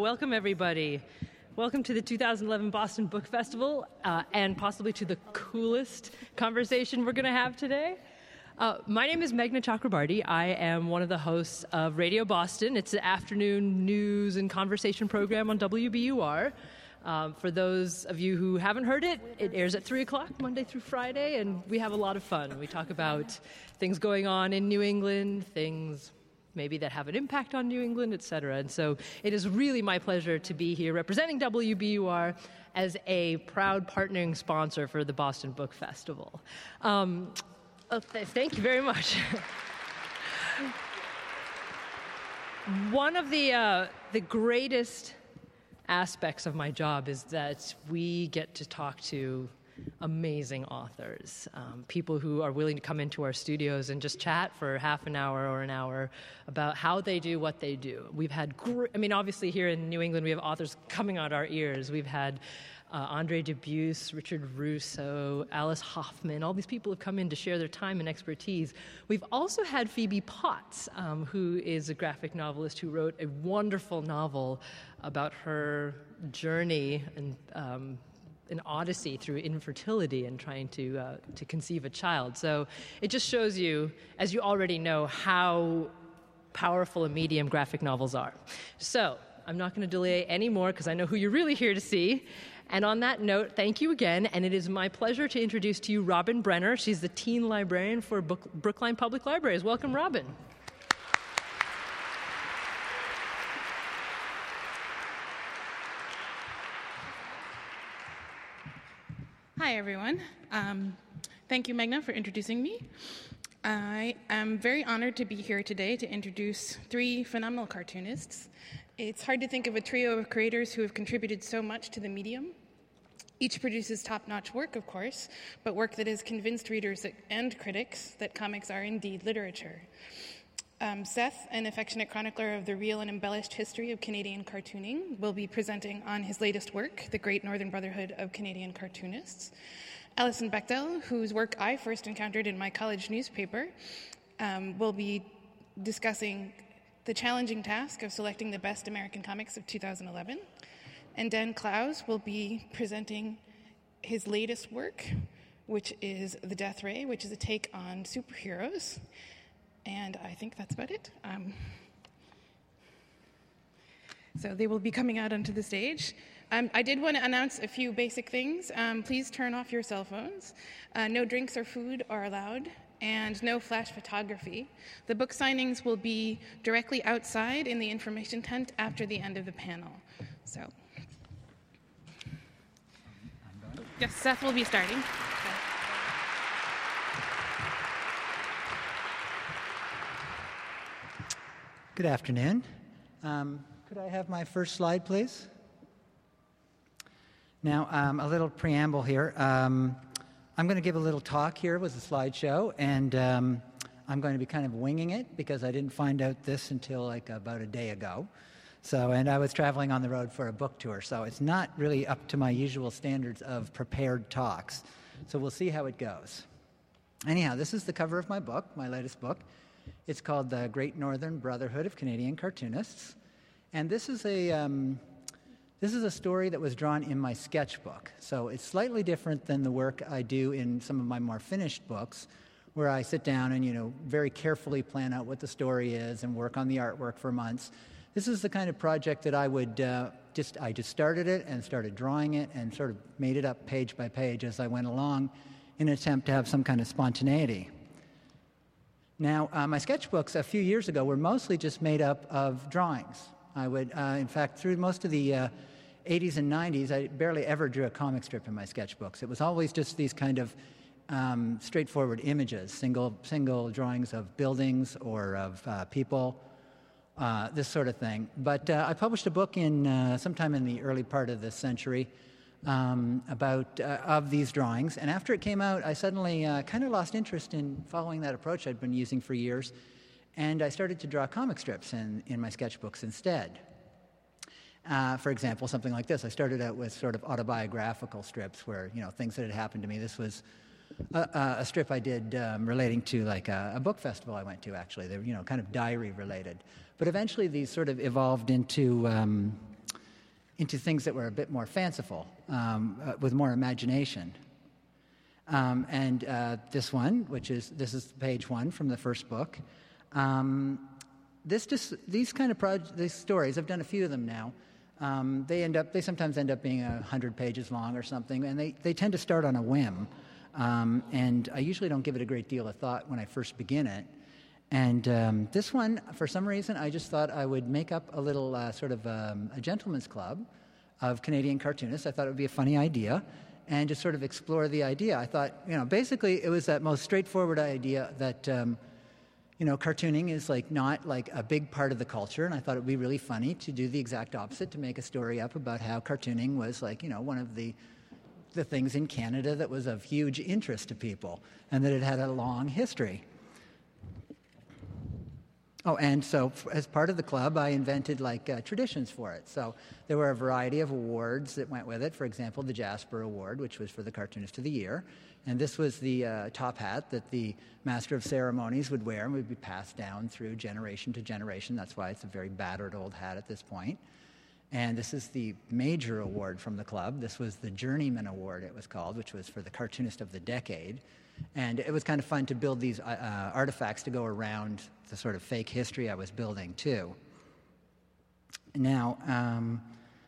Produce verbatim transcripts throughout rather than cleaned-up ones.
welcome everybody. Welcome to the two thousand eleven Boston Book Festival, uh, and possibly to the coolest conversation we're going to have today. Uh, my name is Meghna Chakrabarty. I am one of the hosts of Radio Boston. It's an afternoon news and conversation program on W B U R. Um, for those of you who haven't heard it, it airs at three o'clock, Monday through Friday, and we have a lot of fun. We talk about things going on in New England, things maybe that have an impact on New England, et cetera. And so it is really my pleasure to be here representing W B U R as a proud partnering sponsor for the Boston Book Festival. Um, oh, th- thank you very much. One of the uh, the greatest aspects of my job is that we get to talk to amazing authors, um, people who are willing to come into our studios and just chat for half an hour or an hour about how they do what they do. We've had, gr- I mean, obviously here in New England, we have authors coming out our ears. We've had uh, Andre Dubus, Richard Russo, Alice Hoffman. All these people have come in to share their time and expertise. We've also had Phoebe Potts, um, who is a graphic novelist who wrote a wonderful novel about her journey and um, an odyssey through infertility and trying to uh, to conceive a child. So it just shows you, as you already know, how powerful a medium graphic novels are. So I'm not going to delay any more because I know who you're really here to see. And on that note, thank you again, and it is my pleasure to introduce to you Robin Brenner. She's the teen librarian for Book- Brookline Public Libraries. Welcome, Robin. Hi, everyone. Um, thank you, Meghna, for introducing me. I am very honored to be here today to introduce three phenomenal cartoonists. It's hard to think of a trio of creators who have contributed so much to the medium. Each produces top-notch work, of course, but work that has convinced readers that, and critics that comics are indeed literature. Um, Seth, an affectionate chronicler of the real and embellished history of Canadian cartooning, will be presenting on his latest work, The Great Northern Brotherhood of Canadian Cartoonists. Alison Bechdel, whose work I first encountered in my college newspaper, um, will be discussing the challenging task of selecting the best American comics of two thousand eleven. And Dan Clowes will be presenting his latest work, which is The Death Ray, which is a take on superheroes. And I think that's about it. Um, so they will be coming out onto the stage. Um, I did want to announce a few basic things. Um, please turn off your cell phones. Uh, no drinks or food are allowed, and no flash photography. The book signings will be directly outside in the information tent after the end of the panel. So, yes, Seth will be starting. Okay. Good afternoon. Um, could I have my first slide, please? Now, um, a little preamble here. Um, I'm going to give a little talk here with a slideshow, and um, I'm going to be kind of winging it because I didn't find out this until like about a day ago. So, and I was traveling on the road for a book tour, so it's not really up to my usual standards of prepared talks. So we'll see how it goes. Anyhow, this is the cover of my book, my latest book. It's called The Great Northern Brotherhood of Canadian Cartoonists. And this is a um, this is a story that was drawn in my sketchbook. So it's slightly different than the work I do in some of my more finished books, where I sit down and, you know, very carefully plan out what the story is and work on the artwork for months. This is the kind of project that I would uh, just, I just started it and started drawing it and sort of made it up page by page as I went along in an attempt to have some kind of spontaneity. Now, uh, my sketchbooks a few years ago were mostly just made up of drawings. I would, uh, in fact, through most of the uh, eighties and nineties, I barely ever drew a comic strip in my sketchbooks. It was always just these kind of um, straightforward images, single single drawings of buildings or of uh, people, uh, this sort of thing. But uh, I published a book in uh, sometime in the early part of this century um, about uh, of these drawings. And after it came out, I suddenly uh, kind of lost interest in following that approach I'd been using for years. And I started to draw comic strips in, in my sketchbooks instead. Uh, for example, something like this. I started out with sort of autobiographical strips where, you know, things that had happened to me. This was a, a strip I did um, relating to like a, a book festival I went to, actually. They were, you know, kind of diary related. But eventually these sort of evolved into um, into things that were a bit more fanciful, um, uh, with more imagination. Um, and uh, this one, which is, this is page one from the first book. Um, this just, these kind of proj- these stories, I've done a few of them now, um, they end up, they sometimes end up being a hundred pages long or something, and they, they tend to start on a whim. Um, and I usually don't give it a great deal of thought when I first begin it. And um, this one, for some reason, I just thought I would make up a little uh, sort of um, a gentleman's club of Canadian cartoonists. I thought it would be a funny idea, and just sort of explore the idea. I thought, you know, basically it was that most straightforward idea that, um, you know, cartooning is like not like a big part of the culture, and I thought it would be really funny to do the exact opposite, to make a story up about how cartooning was like, you know, one of the the things in Canada that was of huge interest to people, and that it had a long history. Oh, and so as part of the club, I invented like uh, traditions for it. So there were a variety of awards that went with it. For example, the Jasper Award, which was for the Cartoonist of the Year. And this was the uh, top hat that the Master of Ceremonies would wear and would be passed down through generation to generation. That's why it's a very battered old hat at this point. And this is the major award from the club. This was the Journeyman Award, it was called, which was for the Cartoonist of the Decade. And it was kind of fun to build these uh, artifacts to go around the sort of fake history I was building, too. Now, um,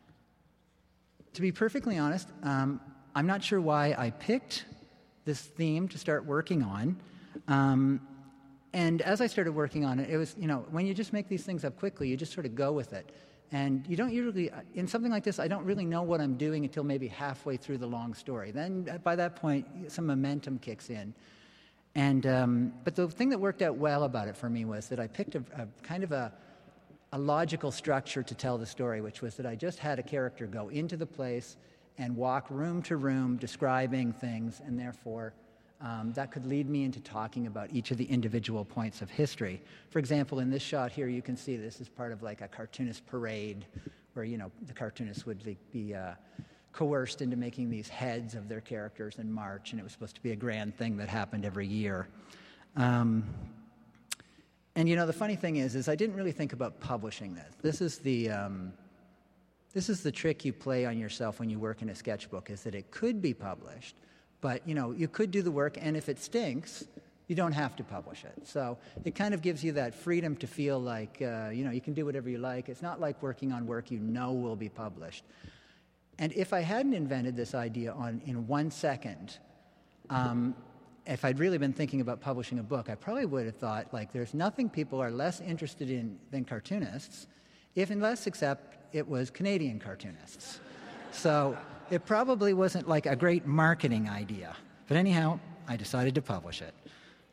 to be perfectly honest, um, I'm not sure why I picked this theme to start working on. Um, and as I started working on it, it was, you know, when you just make these things up quickly, you just sort of go with it. And you don't usually, in something like this, I don't really know what I'm doing until maybe halfway through the long story. Then by that point, some momentum kicks in. And, um, but the thing that worked out well about it for me was that I picked a, a kind of a, a logical structure to tell the story, which was that I just had a character go into the place and walk room to room describing things, and therefore Um, that could lead me into talking about each of the individual points of history. For example, in this shot here, you can see this is part of like a cartoonist parade where, you know, the cartoonists would be uh, coerced into making these heads of their characters and march, and it was supposed to be a grand thing that happened every year. Um, and, you know, the funny thing is, is I didn't really think about publishing this. This is the... Um, this is the trick you play on yourself when you work in a sketchbook, is that it could be published. But, you know, you could do the work, and if it stinks, you don't have to publish it. So it kind of gives you that freedom to feel like, uh, you know, you can do whatever you like. It's not like working on work you know will be published. And if I hadn't invented this idea on in one second, um, if I'd really been thinking about publishing a book, I probably would have thought, like, there's nothing people are less interested in than cartoonists, if unless except it was Canadian cartoonists. So it probably wasn't like a great marketing idea. But anyhow, I decided to publish it.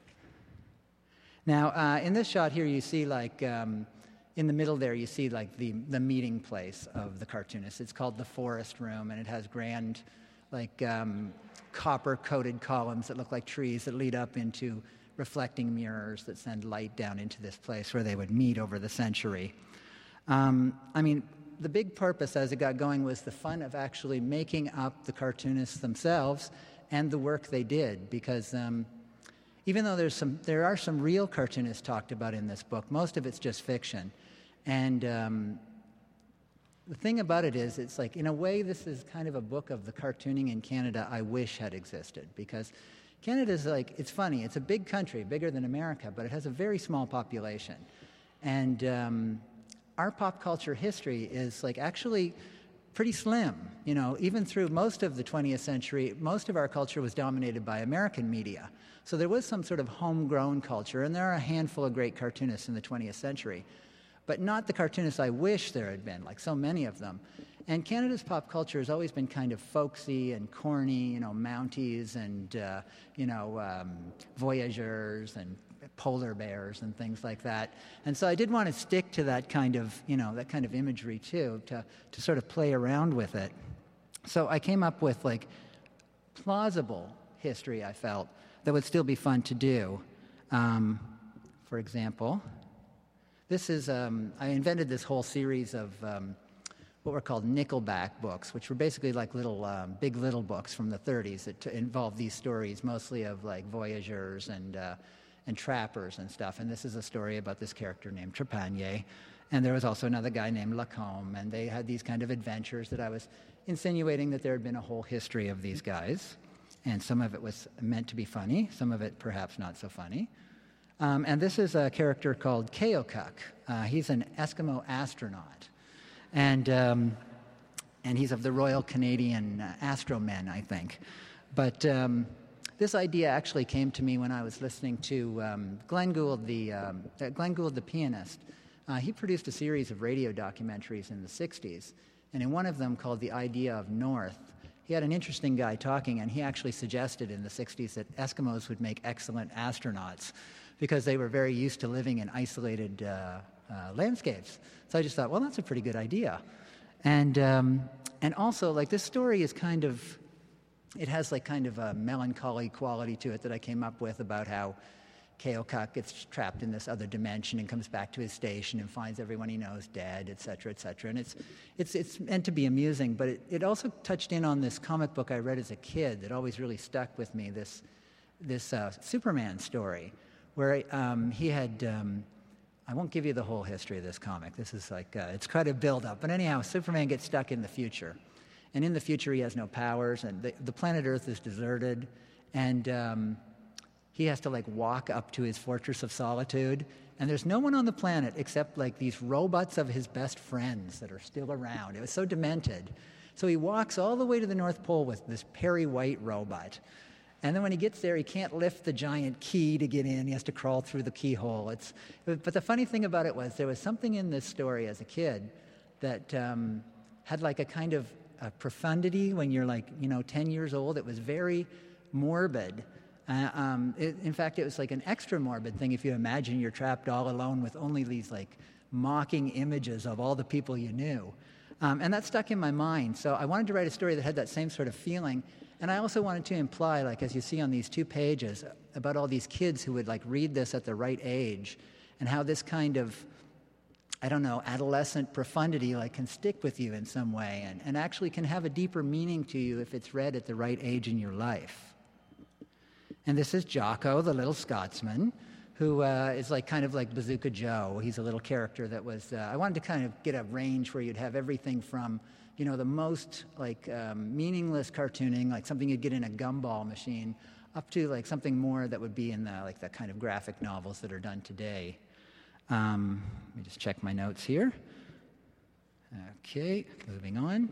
Now, uh, in this shot here, you see like, um, in the middle there, you see like the, the meeting place of the cartoonist. It's called the Forest Room, and it has grand, like, um, copper-coated columns that look like trees that lead up into reflecting mirrors that send light down into this place where they would meet over the century. Um, I mean, the big purpose as it got going was the fun of actually making up the cartoonists themselves and the work they did, because um, even though there's some, there are some real cartoonists talked about in this book, most of it's just fiction. And um, the thing about it is, it's like, in a way, this is kind of a book of the cartooning in Canada I wish had existed, because Canada's like, it's funny, it's a big country, bigger than America, but it has a very small population. And um, our pop culture history is like actually pretty slim. You know, even through most of the twentieth century, most of our culture was dominated by American media. So there was some sort of homegrown culture, and there are a handful of great cartoonists in the twentieth century, but not the cartoonists I wish there had been, like so many of them. And Canada's pop culture has always been kind of folksy and corny, you know, Mounties and, uh, you know, um, Voyageurs and polar bears and things like that. And so I did want to stick to that kind of, you know, that kind of imagery too, to, to sort of play around with it. So I came up with like plausible history, I felt, that would still be fun to do. Um, for example, this is, um, I invented this whole series of um, what were called Nickelback books, which were basically like little, um, big little books from the thirties that t- involved these stories, mostly of like voyageurs and uh, and trappers and stuff. And this is a story about this character named Trepanier. And there was also another guy named Lacombe, and they had these kind of adventures that I was insinuating that there had been a whole history of these guys. And some of it was meant to be funny, some of it perhaps not so funny. Um, and this is a character called Keokuk. Uh, he's an Eskimo astronaut. And, um, and he's of the Royal Canadian uh, Astromen, I think. But um, this idea actually came to me when I was listening to um, Glenn Gould, the, um, uh, Glenn Gould, the pianist. Uh, he produced a series of radio documentaries in the sixties. And in one of them called The Idea of North, he had an interesting guy talking, and he actually suggested in the sixties that Eskimos would make excellent astronauts because they were very used to living in isolated uh, uh, landscapes. So I just thought, well, that's a pretty good idea. And um, and also, like, this story is kind of, it has like kind of a melancholy quality to it that I came up with about how Keokuk gets trapped in this other dimension and comes back to his station and finds everyone he knows dead, et cetera, et cetera. And it's it's it's meant to be amusing, but it, it also touched in on this comic book I read as a kid that always really stuck with me, this this uh, Superman story, where um, he had, um, I won't give you the whole history of this comic. This is like, uh, it's quite a build-up. But anyhow, Superman gets stuck in the future. And in the future, he has no powers, and the, the planet Earth is deserted, and um, he has to, like, walk up to his Fortress of Solitude, and there's no one on the planet except, like, these robots of his best friends that are still around. It was so demented. So he walks all the way to the North Pole with this Perry White robot. And then when he gets there, he can't lift the giant key to get in. He has to crawl through the keyhole. It's, but the funny thing about it was there was something in this story as a kid that um, had like a kind of a profundity when you're like, you know, ten years old. It was very morbid. Uh, um, it, in fact, it was like an extra morbid thing if you imagine you're trapped all alone with only these like mocking images of all the people you knew. Um, and that stuck in my mind. So I wanted to write a story that had that same sort of feeling. And I also wanted to imply, like, as you see on these two pages, about all these kids who would, like, read this at the right age and how this kind of, I don't know, adolescent profundity, like, can stick with you in some way and, and actually can have a deeper meaning to you if it's read at the right age in your life. And this is Jocko, the little Scotsman, who uh, is, like, kind of like Bazooka Joe. He's a little character that was, uh, I wanted to kind of get a range where you'd have everything from, you know, the most, like, um, meaningless cartooning, like something you'd get in a gumball machine, up to, like, something more that would be in the, like, the kind of graphic novels that are done today. Um, let me just check my notes here. Okay, moving on.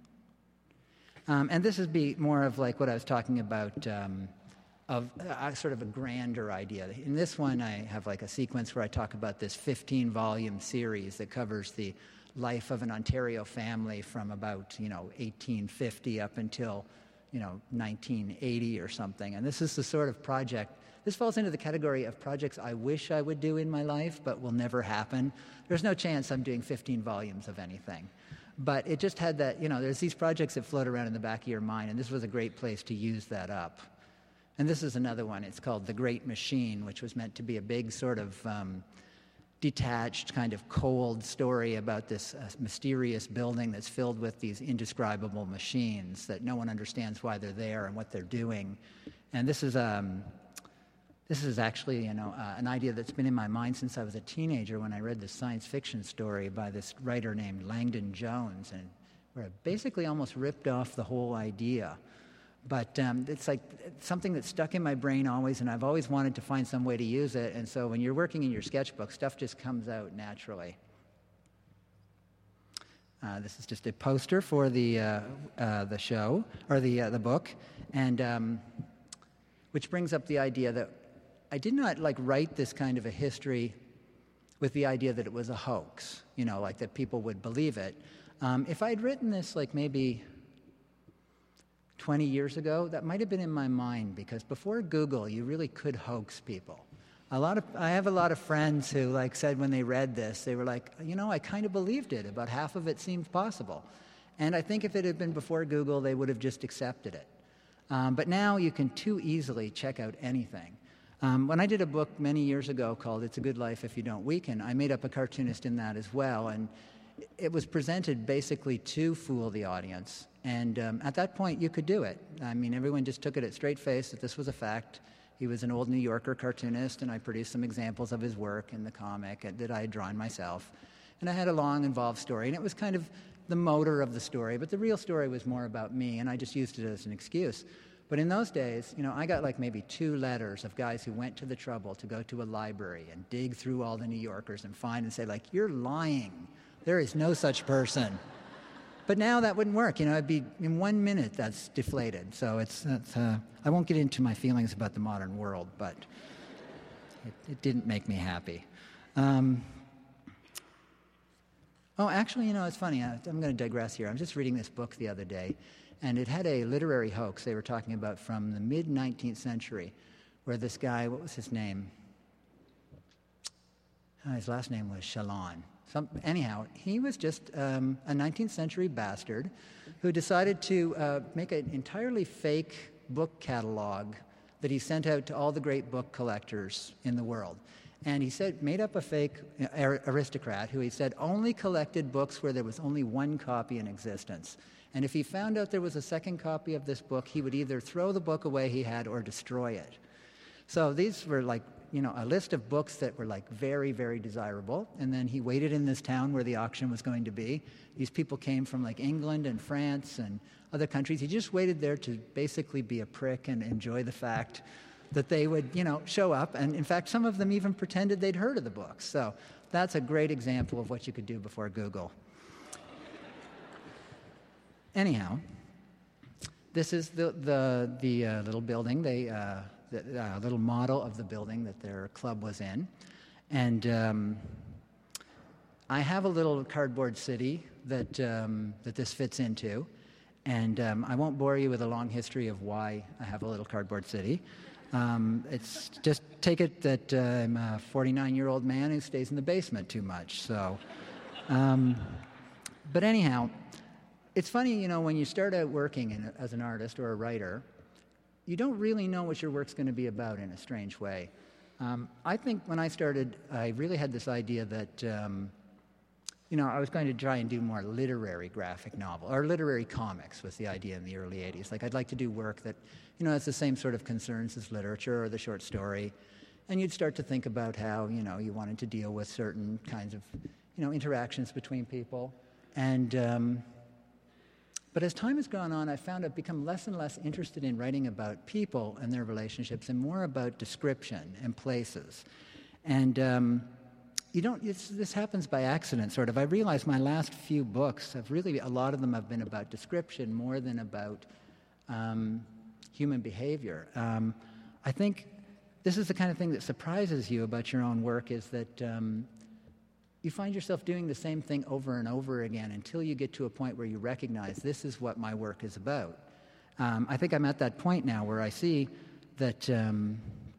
Um, and this would be more of, like, what I was talking about, um, of uh, sort of a grander idea. In this one, I have, like, a sequence where I talk about this fifteen-volume series that covers the life of an Ontario family from about, you know, eighteen fifty up until, you know, nineteen eighty or something. And this is the sort of project, this falls into the category of projects I wish I would do in my life, but will never happen. There's no chance I'm doing fifteen volumes of anything. But it just had that, you know, there's these projects that float around in the back of your mind, and this was a great place to use that up. And this is another one. It's called The Great Machine, which was meant to be a big sort of um, detached, kind of cold story about this uh, mysterious building that's filled with these indescribable machines that no one understands why they're there and what they're doing. And this is um, this is actually, you know, uh, an idea that's been in my mind since I was a teenager when I read this science fiction story by this writer named Langdon Jones, and where it basically almost ripped off the whole idea. But um, it's like something that's stuck in my brain always, and I've always wanted to find some way to use it. And so when you're working in your sketchbook, stuff just comes out naturally. Uh, this is just a poster for the uh, uh, the show, or the uh, the book, and um, which brings up the idea that I did not like write this kind of a history with the idea that it was a hoax, you know, like that people would believe it. Um, if I'd written this like maybe twenty years ago, that might have been in my mind, because before Google, you really could hoax people. A lot of I have a lot of friends who like said when they read this, they were like, you know, I kind of believed it. About half of it seemed possible. And I think if it had been before Google, they would have just accepted it. Um, but now you can too easily check out anything. Um, when I did a book many years ago called It's a Good Life If You Don't Weaken, I made up a cartoonist in that as well. And it was presented basically to fool the audience. And um, at that point, you could do it. I mean, everyone just took it at straight face that this was a fact. He was an old New Yorker cartoonist, and I produced some examples of his work in the comic that I had drawn myself. And I had a long, involved story, and it was kind of the motor of the story, but the real story was more about me, and I just used it as an excuse. But in those days, you know, I got like maybe two letters of guys who went to the trouble to go to a library and dig through all the New Yorkers and find and say, like, you're lying. There is no such person. But now that wouldn't work. You know, it'd be in one minute that's deflated. So it's, it's uh, I won't get into my feelings about the modern world, but it, it didn't make me happy. Um, oh, actually, you know, it's funny. I, I'm going to digress here. I was just reading this book the other day, and it had a literary hoax they were talking about from the mid-nineteenth century, where this guy, what was his name? Oh, his last name was Shalon. Some, anyhow, he was just um, a nineteenth century bastard who decided to uh, make an entirely fake book catalog that he sent out to all the great book collectors in the world. And he said, made up a fake aristocrat who he said only collected books where there was only one copy in existence. And if he found out there was a second copy of this book, he would either throw the book away he had or destroy it. So these were like, you know, a list of books that were like very, very desirable. And then he waited in this town where the auction was going to be. These people came from like England and France and other countries. He just waited there to basically be a prick and enjoy the fact that they would, you know, show up. And in fact, some of them even pretended they'd heard of the books. So that's a great example of what you could do before Google. Anyhow, this is the the, the uh, little building, they, uh, the uh, little model of the building that their club was in. And um, I have a little cardboard city that, um, that this fits into. And um, I won't bore you with a long history of why I have a little cardboard city. Um, it's just take it that uh, I'm a forty-nine-year-old man who stays in the basement too much. So, um, but anyhow, it's funny, you know, when you start out working in, as an artist or a writer, you don't really know what your work's going to be about in a strange way. Um, I think when I started, I really had this idea that, um, you know, I was going to try and do more literary graphic novel, or literary comics was the idea in the early eighties. Like, I'd like to do work that, you know, has the same sort of concerns as literature or the short story. And you'd start to think about how, you know, you wanted to deal with certain kinds of, you know, interactions between people. And, um, but as time has gone on, I found I've become less and less interested in writing about people and their relationships and more about description and places. And, um, You don't, it's, this happens by accident, sort of. I realized my last few books have really, a lot of them have been about description more than about um, human behavior. Um, I think this is the kind of thing that surprises you about your own work, is that um, you find yourself doing the same thing over and over again until you get to a point where you recognize this is what my work is about. Um, I think I'm at that point now where I see that um,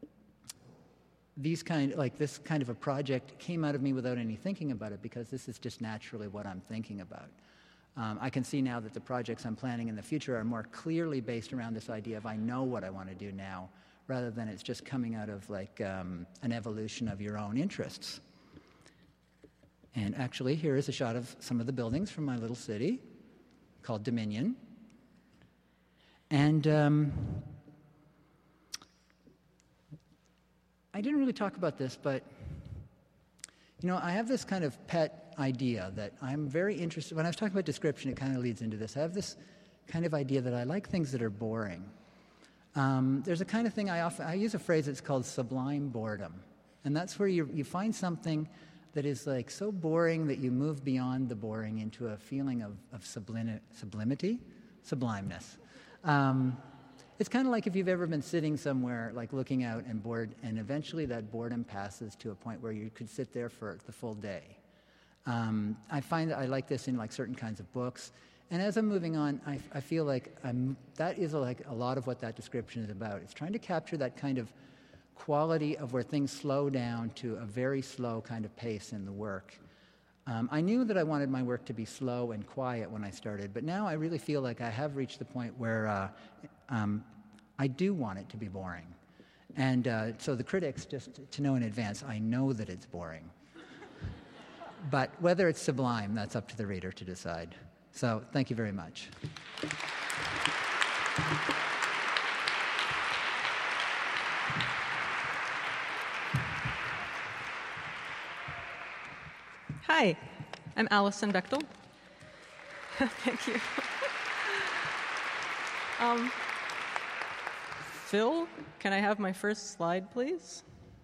these kind, like this kind of a project came out of me without any thinking about it, because this is just naturally what I'm thinking about. Um, I can see now that the projects I'm planning in the future are more clearly based around this idea of I know what I want to do now, rather than it's just coming out of like um, an evolution of your own interests. And actually, here is a shot of some of the buildings from my little city called Dominion. And um, I didn't really talk about this, but, you know, I have this kind of pet idea that I'm very interested, when I was talking about description, it kind of leads into this. I have this kind of idea that I like things that are boring. Um, there's a kind of thing I often, I use a phrase that's called sublime boredom. And that's where you, you find something that is like so boring that you move beyond the boring into a feeling of, of sublim- sublimity, sublimeness. Um, It's kind of like if you've ever been sitting somewhere, like looking out and bored, and eventually that boredom passes to a point where you could sit there for the full day. Um, I find that I like this in like certain kinds of books. And as I'm moving on, I, I feel like I'm, that is like a lot of what that description is about. It's trying to capture that kind of quality of where things slow down to a very slow kind of pace in the work. Um, I knew that I wanted my work to be slow and quiet when I started, but now I really feel like I have reached the point where uh, um, I do want it to be boring. And uh, so the critics, just to know in advance, I know that it's boring. But whether it's sublime, that's up to the reader to decide. So thank you very much. Hi, I'm Alison Bechtel. Thank you. um, Phil, can I have my first slide, please?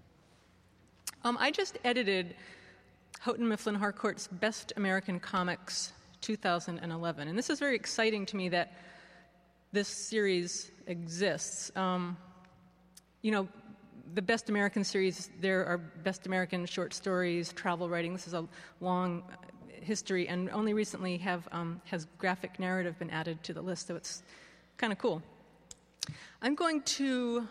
Um, I just edited Houghton Mifflin Harcourt's Best American Comics two thousand eleven, and this is very exciting to me that this series exists. Um, you know, the Best American series, there are Best American short stories, travel writing. This is a long history, and only recently have um, has graphic narrative been added to the list, so it's kind of cool. I'm going to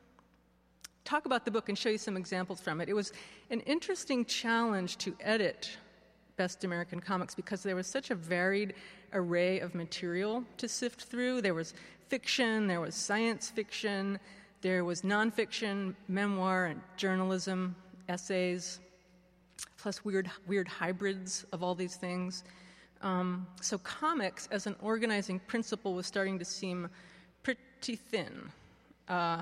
talk about the book and show you some examples from it. It was an interesting challenge to edit Best American Comics because there was such a varied array of material to sift through. There was fiction, there was science fiction, there was nonfiction, memoir, and journalism, essays, plus weird, weird hybrids of all these things. Um, so comics as an organizing principle was starting to seem pretty thin. Uh,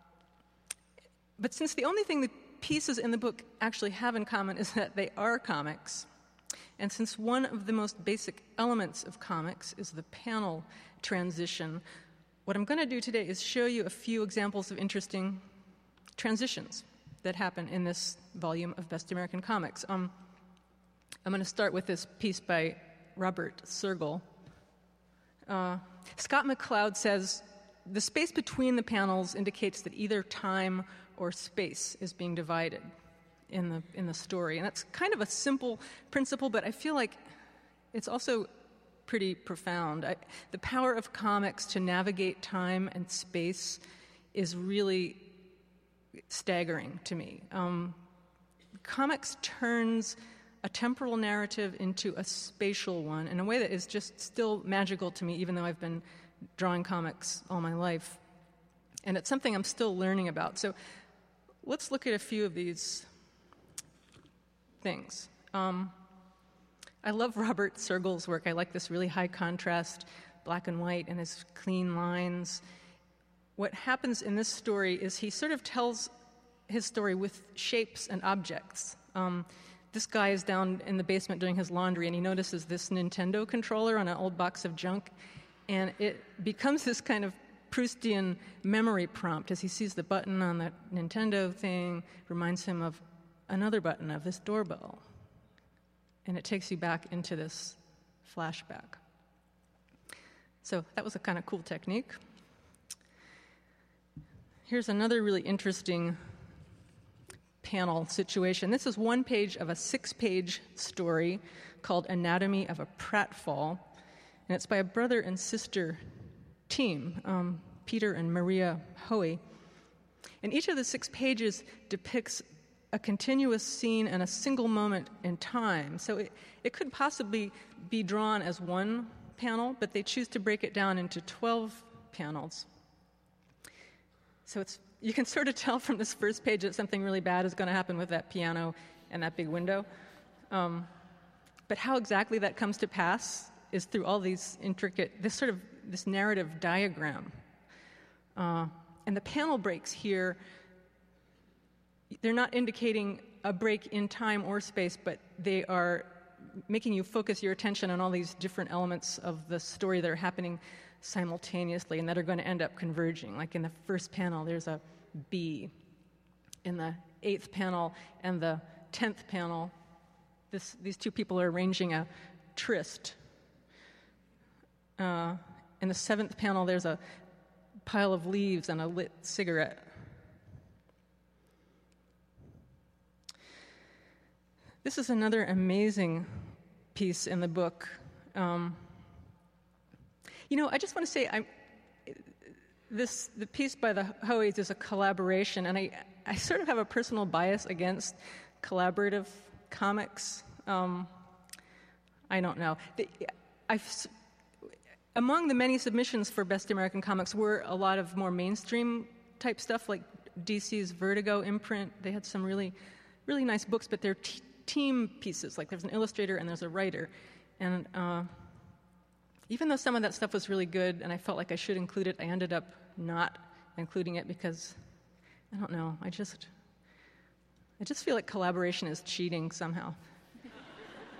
but since the only thing the pieces in the book actually have in common is that they are comics, and since one of the most basic elements of comics is the panel transition, what I'm going to do today is show you a few examples of interesting transitions that happen in this volume of Best American Comics. Um, I'm going to start with this piece by Robert Sergel. Uh, Scott McCloud says, "The space between the panels indicates that either time or space is being divided in the in the story." And that's kind of a simple principle, but I feel like it's also pretty profound. I, the power of comics to navigate time and space is really staggering to me. Um, comics turns a temporal narrative into a spatial one in a way that is just still magical to me, even though I've been drawing comics all my life. And it's something I'm still learning about. So let's look at a few of these things. Um, I love Robert Sergel's work. I like this really high contrast, black and white, and his clean lines. What happens in this story is he sort of tells his story with shapes and objects. Um, this guy is down in the basement doing his laundry, and he notices this Nintendo controller on an old box of junk, and it becomes this kind of Proustian memory prompt as he sees the button on that Nintendo thing, reminds him of another button of this doorbell. And it takes you back into this flashback. So that was a kind of cool technique. Here's another really interesting panel situation. This is one page of a six-page story called Anatomy of a Pratfall, and it's by a brother and sister team, um, Peter and Maria Hoey. And each of the six pages depicts a continuous scene and a single moment in time. So it, it could possibly be drawn as one panel, but they choose to break it down into twelve panels. So it's you can sort of tell from this first page that something really bad is going to happen with that piano and that big window. Um, but how exactly that comes to pass is through all these intricate, this sort of, this narrative diagram. Uh, and the panel breaks here, they're not indicating a break in time or space, but they are making you focus your attention on all these different elements of the story that are happening simultaneously and that are going to end up converging. Like in the first panel, there's a bee. In the eighth panel and the tenth panel, this, these two people are arranging a tryst. Uh, in the seventh panel, there's a pile of leaves and a lit cigarette. This is another amazing piece in the book. Um, you know, I just want to say, I'm, this the piece by the Hoeys is a collaboration, and I, I sort of have a personal bias against collaborative comics. Um, I don't know. The, I've, among the many submissions for Best American Comics were a lot of more mainstream type stuff, like D C's Vertigo imprint. They had some really, really nice books, but they're t- team pieces. Like there's an illustrator and there's a writer. And uh, even though some of that stuff was really good and I felt like I should include it, I ended up not including it because, I don't know, I just, I just feel like collaboration is cheating somehow.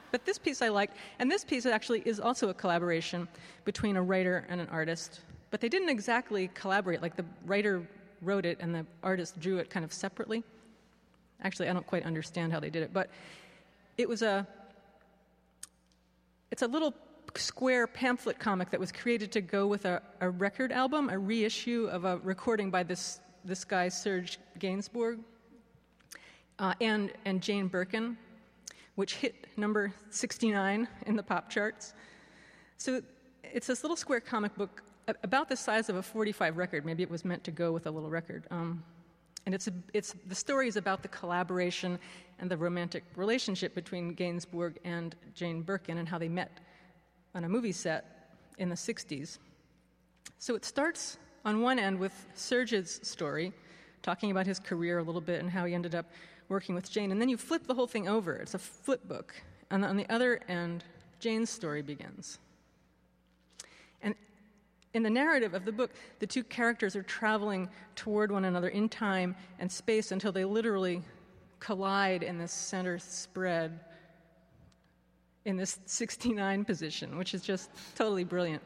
But this piece I liked, and this piece actually is also a collaboration between a writer and an artist. But they didn't exactly collaborate. Like the writer wrote it and the artist drew it kind of separately. Actually, I don't quite understand how they did it, but it was a, it's a little square pamphlet comic that was created to go with a, a record album, a reissue of a recording by this, this guy, Serge Gainsbourg, uh, and, and Jane Birkin, which hit number sixty-nine in the pop charts. So it's this little square comic book about the size of a forty-five record. Maybe it was meant to go with a little record. Um, and it's, a, it's the story is about the collaboration and the romantic relationship between Gainsbourg and Jane Birkin and how they met on a movie set in the sixties. So it starts on one end with Serge's story, talking about his career a little bit and how he ended up working with Jane, and then you flip the whole thing over. It's a flip book. And on the other end, Jane's story begins. And in the narrative of the book, the two characters are traveling toward one another in time and space until they literally collide in this center spread in this sixty-nine position, which is just totally brilliant.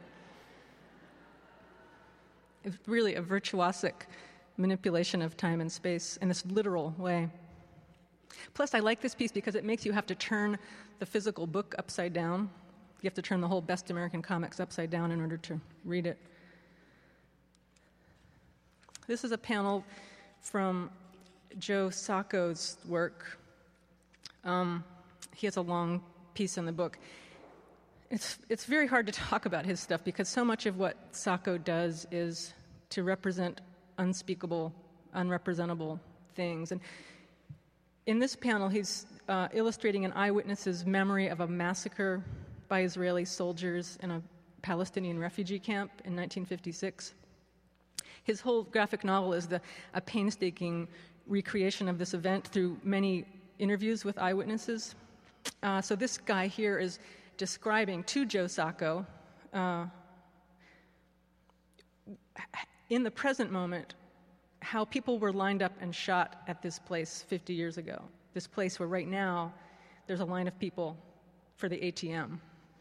It's really a virtuosic manipulation of time and space in this literal way. Plus, I like this piece because it makes you have to turn the physical book upside down. You have to turn the whole Best American Comics upside down in order to read it. This is a panel from Joe Sacco's work. Um, he has a long piece in the book. It's, it's very hard to talk about his stuff because so much of what Sacco does is to represent unspeakable, unrepresentable things. And in this panel, he's uh, illustrating an eyewitness's memory of a massacre by Israeli soldiers in a Palestinian refugee camp in nineteen fifty-six. His whole graphic novel is the, a painstaking recreation of this event through many interviews with eyewitnesses. Uh, so this guy here is describing to Joe Sacco, uh, in the present moment, how people were lined up and shot at this place fifty years ago. This place where right now there's a line of people for the A T M.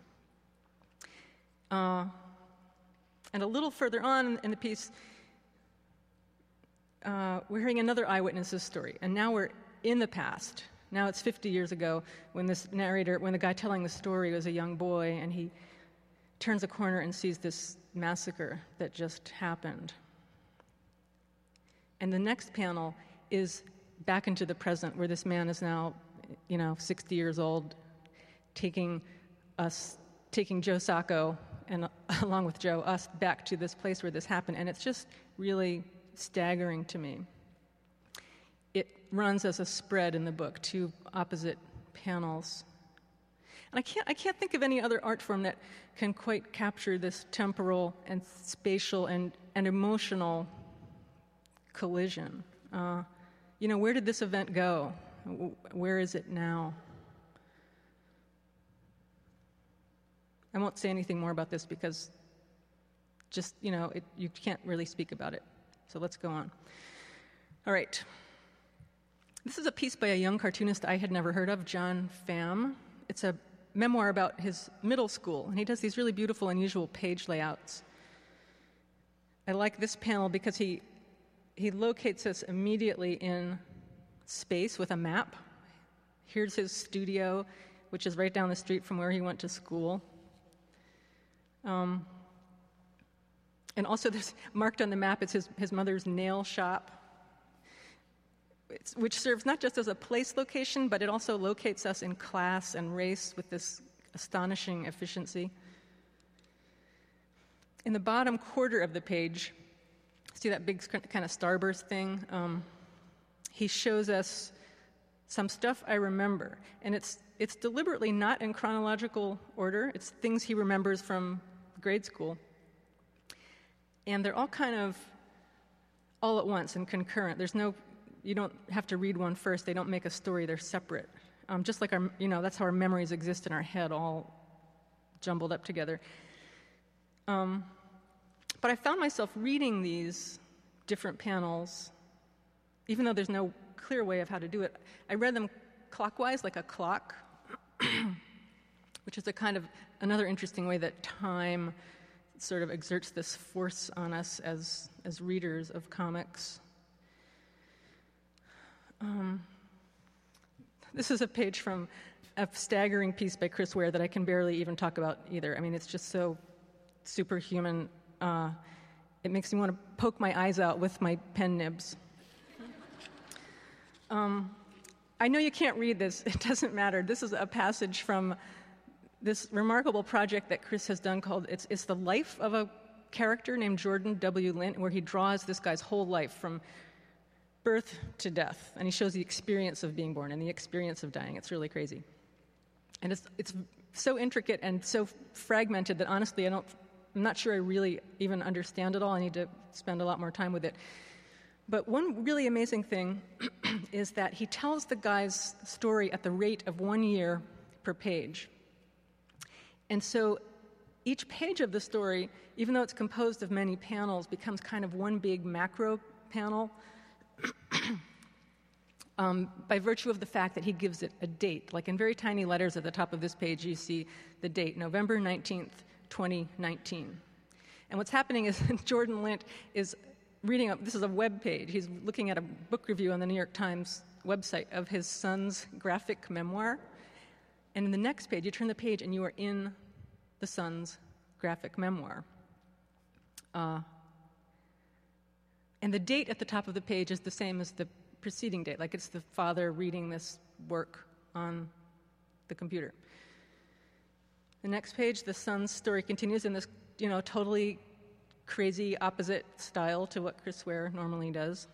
Uh, and a little further on in the piece, uh, we're hearing another eyewitness's story. And now we're in the past. Now it's fifty years ago when this narrator, when the guy telling the story was a young boy, and he turns a corner and sees this massacre that just happened. And the next panel is back into the present, where this man is now, you know, sixty years old, taking us, taking Joe Sacco, and uh, along with Joe, us back to this place where this happened. And it's just really staggering to me. It runs as a spread in the book, two opposite panels. And I can't, I can't think of any other art form that can quite capture this temporal and spatial and, and emotional collision. Uh, you know, where did this event go? Where is it now? I won't say anything more about this because just, you know, it, you can't really speak about it. So let's go on. All right. This is a piece by a young cartoonist I had never heard of, John Pham. It's a memoir about his middle school, and he does these really beautiful, unusual page layouts. I like this panel because he he locates us immediately in space with a map. Here's his studio, which is right down the street from where he went to school. Um, and also there's marked on the map, it's his, his mother's nail shop, it's, which serves not just as a place location, but it also locates us in class and race with this astonishing efficiency. In the bottom quarter of the page, see that big kind of starburst thing? Um, he shows us some stuff I remember, and it's it's deliberately not in chronological order. It's things he remembers from grade school. And they're all kind of all at once and concurrent. There's no, you don't have to read one first. They don't make a story. They're separate. Um, just like our, you know, that's how our memories exist in our head, all jumbled up together. Um, but I found myself reading these different panels, even though there's no clear way of how to do it. I read them clockwise, like a clock. which is a kind of another interesting way that time sort of exerts this force on us as, as readers of comics. Um, this is a page from a staggering piece by Chris Ware that I can barely even talk about either. I mean, it's just so superhuman. Uh, it makes me want to poke my eyes out with my pen nibs. um, I know you can't read this. It doesn't matter. This is a passage from this remarkable project that Chris has done called, it's, it's the life of a character named Jordan W. Lint, where he draws this guy's whole life from birth to death, and he shows the experience of being born and the experience of dying. It's really crazy. And it's, it's so intricate and so fragmented that honestly I don't, I'm not sure I really even understand it all. I need to spend a lot more time with it. But one really amazing thing is that he tells the guy's story at the rate of one year per page. And so each page of the story, even though it's composed of many panels, becomes kind of one big macro panel um, by virtue of the fact that he gives it a date. Like in very tiny letters at the top of this page, you see the date, November nineteenth, twenty nineteen. And what's happening is Jordan Lint is reading up, this is a web page. He's looking at a book review on the New York Times website of his son's graphic memoir. And in the next page, you turn the page and you are in the son's graphic memoir. Uh, and the date at the top of the page is the same as the preceding date, like it's the father reading this work on the computer. The next page, the son's story continues in this, you know, totally crazy opposite style to what Chris Ware normally does.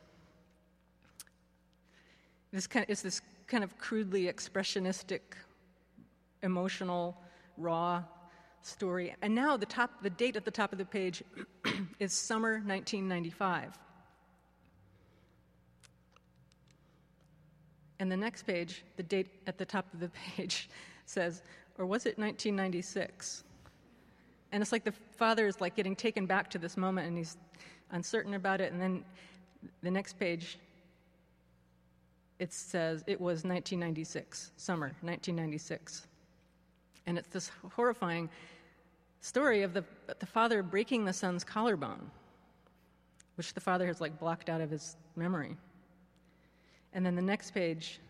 This kind of, it's this kind of crudely expressionistic, emotional, raw story. And now the top, the date at the top of the page is summer nineteen ninety-five. And the next page, the date at the top of the page says, or was it nineteen ninety-six? And it's like the father is like getting taken back to this moment and he's uncertain about it. And then the next page, it says it was nineteen ninety-six, summer nineteen ninety-six. And it's this horrifying story of the, the father breaking the son's collarbone, which the father has like blocked out of his memory. And then the next page,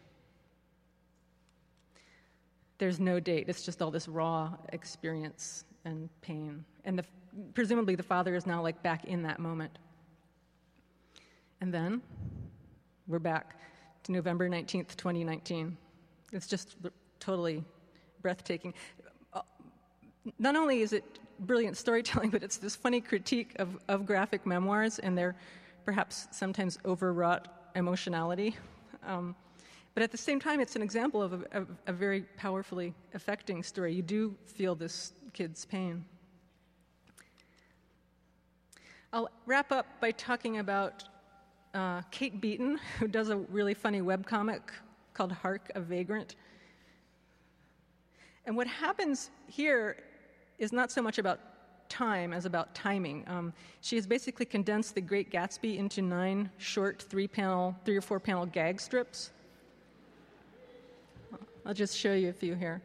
there's no date. It's just all this raw experience and pain. And the, presumably the father is now like back in that moment. And then we're back to November nineteenth, twenty nineteen. It's just totally breathtaking. Not only is it brilliant storytelling, but it's this funny critique of, of graphic memoirs and their perhaps sometimes overwrought emotionality. Um, but at the same time, it's an example of a, of a very powerfully affecting story. You do feel this kid's pain. I'll wrap up by talking about uh, Kate Beaton, who does a really funny webcomic called Hark, a Vagrant. And what happens here is not so much about time as about timing. Um, she has basically condensed The Great Gatsby into nine short three-panel, three or four-panel gag strips. I'll just show you a few here.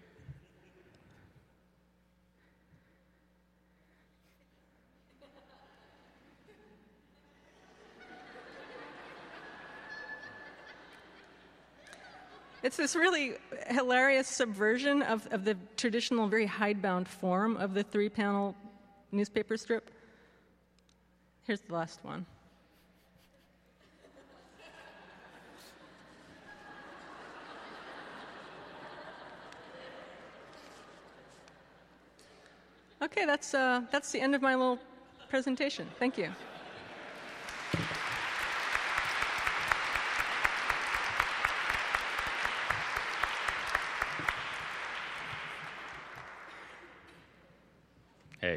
It's this really hilarious subversion of, of the traditional, very hidebound form of the three-panel newspaper strip. Here's the last one. Okay, that's, uh, that's the end of my little presentation. Thank you. Hey.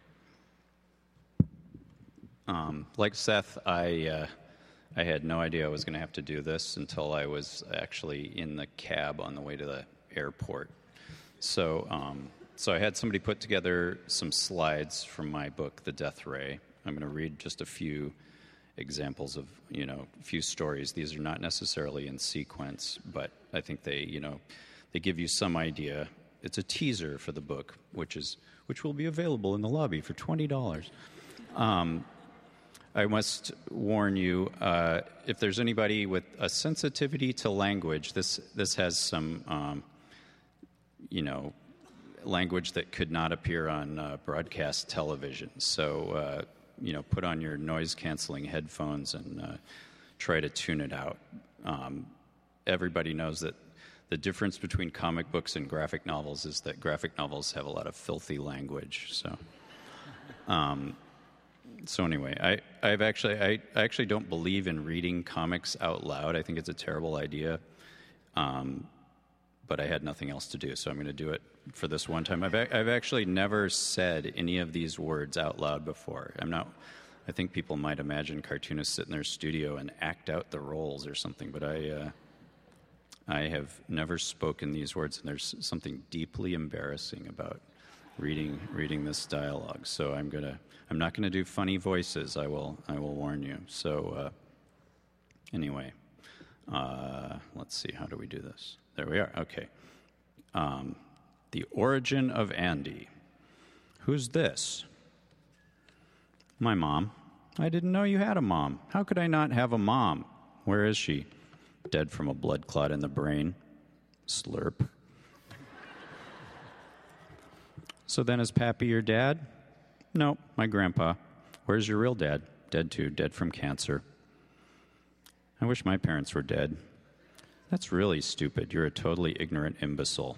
Um, like Seth, I uh, I had no idea I was going to have to do this until I was actually in the cab on the way to the airport. So, um, so I had somebody put together some slides from my book, The Death Ray. I'm going to read just a few examples of, you know, a few stories. These are not necessarily in sequence, but I think they, you know, they give you some idea it's a teaser for the book, which is which will be available in the lobby for twenty dollars. Um, I must warn you, uh, if there's anybody with a sensitivity to language, this this has some, um, you know, language that could not appear on uh, broadcast television. So, uh, you know, put on your noise-canceling headphones and uh, try to tune it out. Um, everybody knows that the difference between comic books and graphic novels is that graphic novels have a lot of filthy language. So, um, so anyway, I, I've actually, I, I actually don't believe in reading comics out loud. I think it's a terrible idea. Um, but I had nothing else to do, so I'm going to do it for this one time. I've, I've actually never said any of these words out loud before. I'm not. I think people might imagine cartoonists sit in their studio and act out the roles or something, but I, uh, I have never spoken these words, and there's something deeply embarrassing about reading reading this dialogue. So I'm gonna. I'm not going to do funny voices. I will. I will warn you. So uh, anyway, uh, let's see. How do we do this? There we are. Okay. Um, the origin of Andy. Who's this? My mom. I didn't know you had a mom. How could I not have a mom? Where is she? Dead from a blood clot in the brain. Slurp. So then is Pappy your dad? No, my grandpa. Where's your real dad? Dead too, dead from cancer. I wish my parents were dead. That's really stupid. You're a totally ignorant imbecile.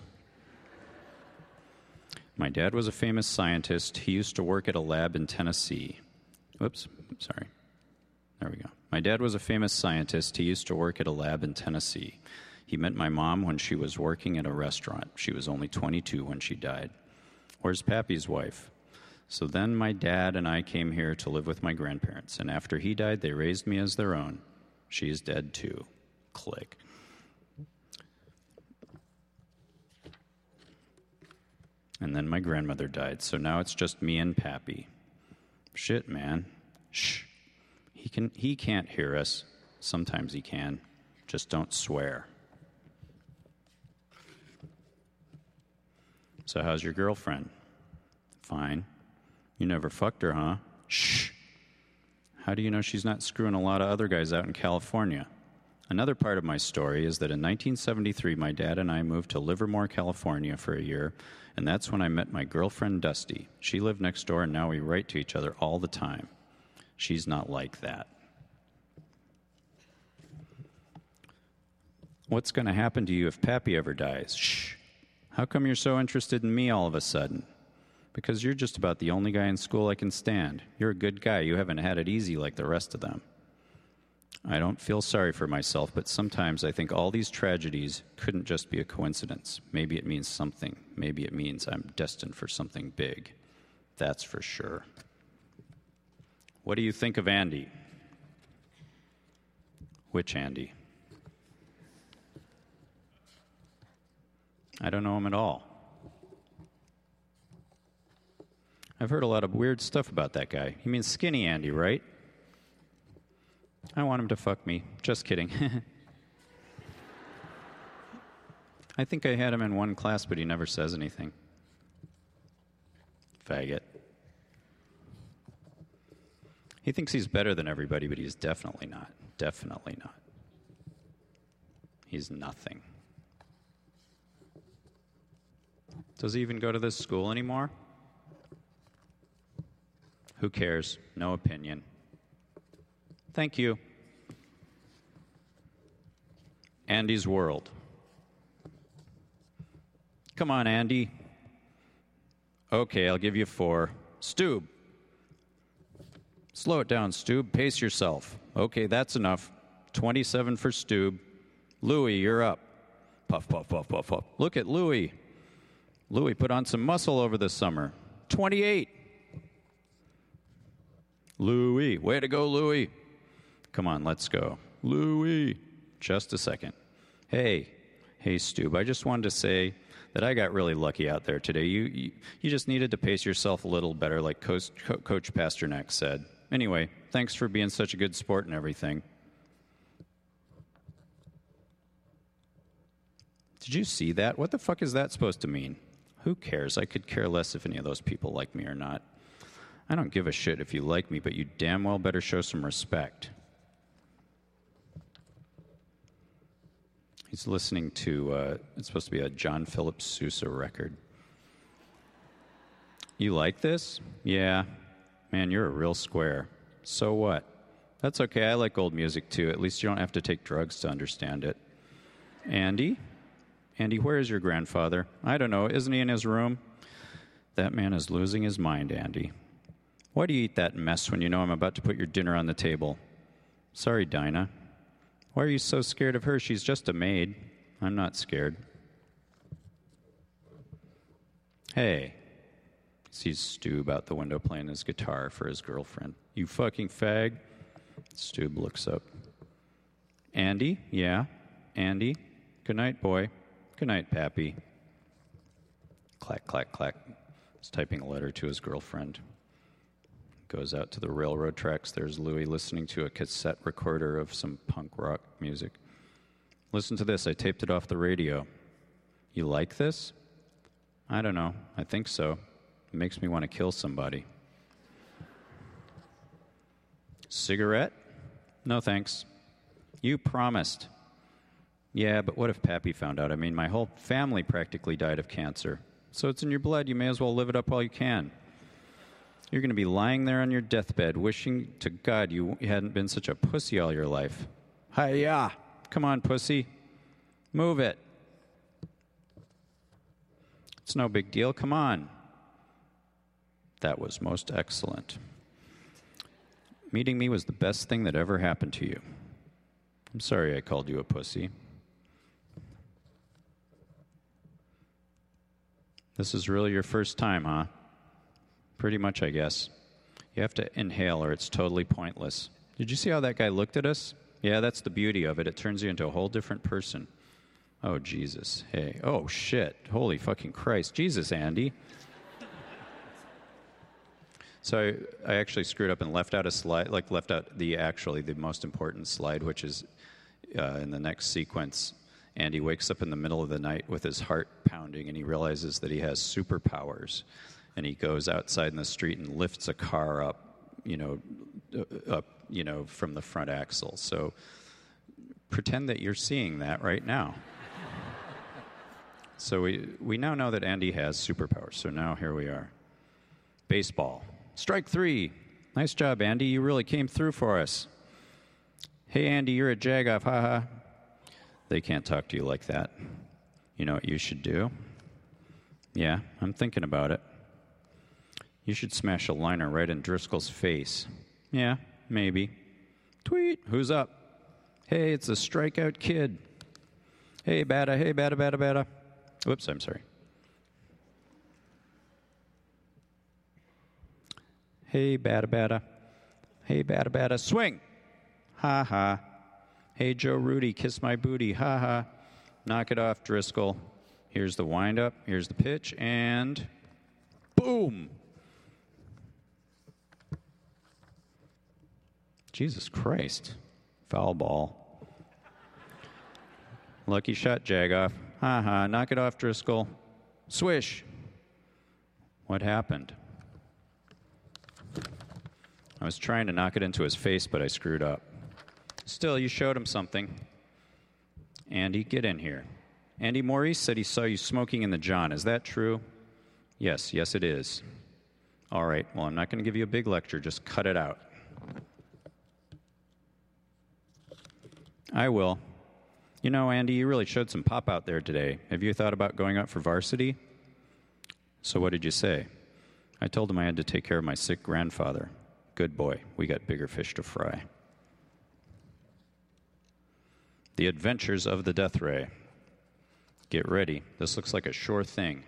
My dad was a famous scientist. He used to work at a lab in Tennessee. Whoops, sorry. There we go. My dad was a famous scientist. He used to work at a lab in Tennessee. He met my mom when she was working at a restaurant. She was only twenty-two when she died. Where's Pappy's wife? So then my dad and I came here to live with my grandparents, and after he died, they raised me as their own. She is dead too. Click. And then my grandmother died, so now it's just me and Pappy. Shit, man. Shh. He can. He can't hear us. Sometimes he can. Just don't swear. So how's your girlfriend? Fine. You never fucked her, huh? Shh. How do you know she's not screwing a lot of other guys out in California? Another part of my story is that in nineteen seventy-three, my dad and I moved to Livermore, California for a year, and that's when I met my girlfriend, Dusty. She lived next door, and now we write to each other all the time. She's not like that. What's going to happen to you if Pappy ever dies? Shh. How come you're so interested in me all of a sudden? Because you're just about the only guy in school I can stand. You're a good guy. You haven't had it easy like the rest of them. I don't feel sorry for myself, but sometimes I think all these tragedies couldn't just be a coincidence. Maybe it means something. Maybe it means I'm destined for something big. That's for sure. What do you think of Andy? Which Andy? I don't know him at all. I've heard a lot of weird stuff about that guy. You mean skinny Andy, right? I want him to fuck me. Just kidding. I think I had him in one class, but he never says anything. Faggot. He thinks he's better than everybody, but he's definitely not. Definitely not. He's nothing. Does he even go to this school anymore? Who cares? No opinion. Thank you. Andy's World. Come on, Andy. Okay, I'll give you four. Stoob. Slow it down, Stoob. Pace yourself. Okay, that's enough. twenty-seven for Stoob. Louie, you're up. Puff, puff, puff, puff, puff. Look at Louie. Louie put on some muscle over the summer. twenty-eight. Louie. Way to go, Louie. Come on, let's go. Louie. Just a second. Hey. Hey, Stoob. I just wanted to say that I got really lucky out there today. You you, you just needed to pace yourself a little better, like Coach, Coach Pasternak said. Anyway, thanks for being such a good sport and everything. Did you see that? What the fuck is that supposed to mean? Who cares? I could care less if any of those people like me or not. I don't give a shit if you like me, but you damn well better show some respect. He's listening to, uh, it's supposed to be a John Philip Sousa record. You like this? Yeah. Man, you're a real square. So what? That's okay. I like old music, too. At least you don't have to take drugs to understand it. Andy? Andy, where is your grandfather? I don't know. Isn't he in his room? That man is losing his mind, Andy. Why do you eat that mess when you know I'm about to put your dinner on the table? Sorry, Dinah. Why are you so scared of her? She's just a maid. I'm not scared. Hey. Sees Stube out the window playing his guitar for his girlfriend. You fucking fag. Stube looks up. Andy? Yeah? Andy? Good night, boy. Good night, Pappy. Clack, clack, clack. He's typing a letter to his girlfriend. Goes out to the railroad tracks. There's Louis listening to a cassette recorder of some punk rock music. Listen to this. I taped it off the radio. You like this? I don't know. I think so. It makes me want to kill somebody. Cigarette? No, thanks. You promised. Yeah, but what if Pappy found out? I mean, my whole family practically died of cancer. So it's in your blood. You may as well live it up while you can. You're going to be lying there on your deathbed wishing to God you hadn't been such a pussy all your life. Hi-ya. Come on, pussy. Move it. It's no big deal. Come on. That was most excellent. Meeting me was the best thing that ever happened to you. I'm sorry I called you a pussy. This is really your first time, huh? Pretty much, I guess. You have to inhale or it's totally pointless. Did you see how that guy looked at us? Yeah, that's the beauty of it. It turns you into a whole different person. Oh, Jesus. Hey. Oh, shit. Holy fucking Christ. Jesus, Andy. So I, I actually screwed up and left out a slide, like left out the actually the most important slide, which is uh, in the next sequence. Andy wakes up in the middle of the night with his heart pounding, and he realizes that he has superpowers. And he goes outside in the street and lifts a car up, you know, up, you know, from the front axle. So pretend that you're seeing that right now. So we we now know that Andy has superpowers. So now here we are. Baseball. Strike three. Nice job, Andy. You really came through for us. Hey, Andy, you're a jagoff. Ha ha. They can't talk to you like that. You know what you should do? Yeah, I'm thinking about it. You should smash a liner right in Driscoll's face. Yeah, maybe. Tweet. Who's up? Hey, it's a strikeout kid. Hey, bada, hey, bada, bada, bada. Whoops, I'm sorry. Hey, bada, bada. Hey, bada, bada. Swing. Ha, ha. Hey, Joe Rudy, kiss my booty. Ha, ha. Knock it off, Driscoll. Here's the windup. Here's the pitch. And boom. Jesus Christ. Foul ball. Lucky shot, Jagoff. Ha, ha. Knock it off, Driscoll. Swish. What happened? I was trying to knock it into his face, but I screwed up. Still, you showed him something. Andy, get in here. Andy, Maurice said he saw you smoking in the John. Is that true? Yes, yes it is. All right, well, I'm not going to give you a big lecture. Just cut it out. I will. You know, Andy, you really showed some pop out there today. Have you thought about going up for varsity? So what did you say? I told him I had to take care of my sick grandfather. Good boy. We got bigger fish to fry. The Adventures of the Death Ray. Get ready. This looks like a sure thing.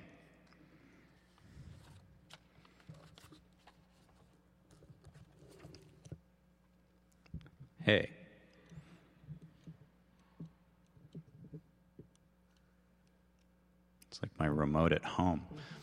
Hey. It's like my remote at home.